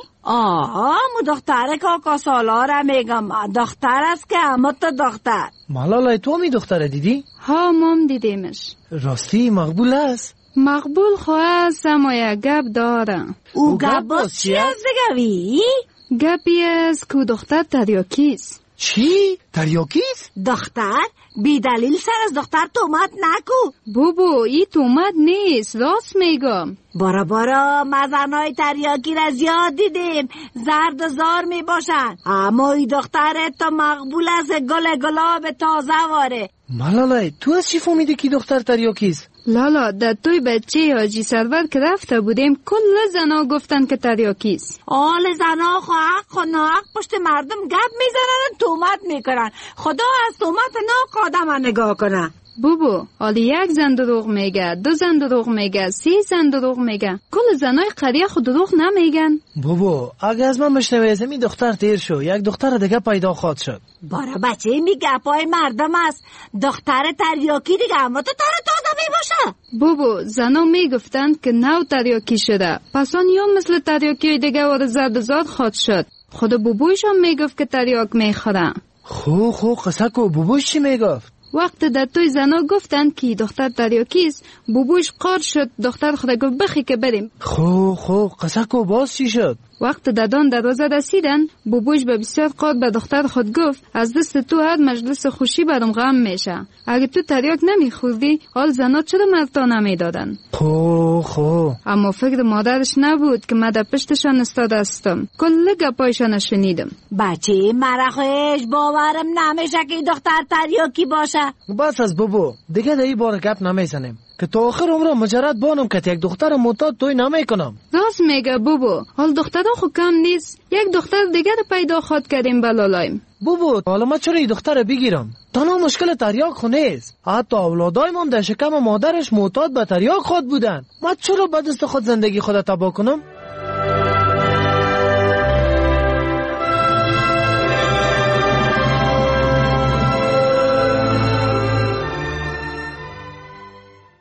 آه مو دختر کاکا سالار میگم. دختر است که همه تا دختر. ملالای تو می دختر دیدی؟ ها مام دیدیمش. راستی مقبول است؟ مقبول خواست اما یک گپ داره. او گپ باز چی است گوی؟ گپی است که دختر تریاکیست. چی؟ تریاکیست؟ دختر؟ بی دلیل سر از دختر تومت نکو. بابا ای تومت نیست راست میگم. بارا بارا مزنای تریاکی را زیاد دیدیم زرد و زار می باشن اما ای دختر تا مقبول است گل گلاب تازه واره. ملالای تو از چی فهمیدی که دختر تریاکیست؟ لالا در توی بچه حاجی سرور که رفته بودیم کل زنا گفتن که تریاکیست. آل زنا خو حق و ناحق پشت مردم گپ میزنن تومت میکنن. خدا از تومت ناق آدم نگاه کنه. بابا حالی یک زن دروغ میگه دو زن دروغ میگه سی زن دروغ میگه کل زنای قریه خود دروغ نمیگن. بابا اگه از من بشنوی می دختر تیر شو یک دختر دیگه پیدا خواد شد. بارا بچه میگه پای مردم است. دختر تریاکی دیگه اما تو تر تازه میباشه. بابا زنا میگفتند که نو تریاکی شده پسان یا مثل تریاکی دیگه وارد زرد زاد خواد شد. خود بابویش هم میگفت که تریاک میخوره. خو خو قصه کو بابویش چی میگفت؟ وقت در توی زنا گفتند که دختر تریاکیست بابوش قار شد. دختر خدا گفت بخی که بریم. خو خو قصه کو باز چی شد؟ وقت دادان دروازه رسیدن بابوش به بسیار قار به دختر خود گفت از دست تو هر مجلس خوشی برام غم میشه. اگه تو تریاک نمیخوردی حال زنا چرا مرتا نمیدادن؟ خو خو اما فکر مادرش نبود که من در پشتشان استاده استم. کل گپایشان شنیدم. بچه مرخوش باورم نمیشه که دختر تریاکی باشه. بس از بابا دیگه در این بار گپ نمیزنیم که تا آخر عمرم مجرد بانم که یک دختر معتاد توی نمیکنم. راست میگه بابا حال دخترها خو کم نیست. یک دختر دیگر پیدا خواد کردیم بلالایم. بابا حالا ما چرا این دختر بگیرم؟ تنها مشکل تریاک خو نیست. حتی اولادای من در شکم مادرش معتاد به تریاک خود بودن. ما چرا به دست خود زندگی خود تباه کنم؟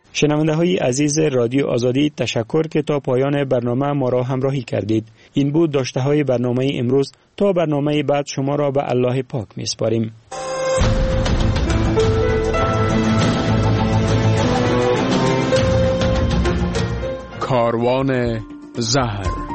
شنونده های عزیز رادیو آزادی، تشکر که تا پایان برنامه ما را همراهی کردید. این بود داشته های برنامه امروز. تا برنامه بعد شما را به الله پاک می سپاریم. کاروان زهر.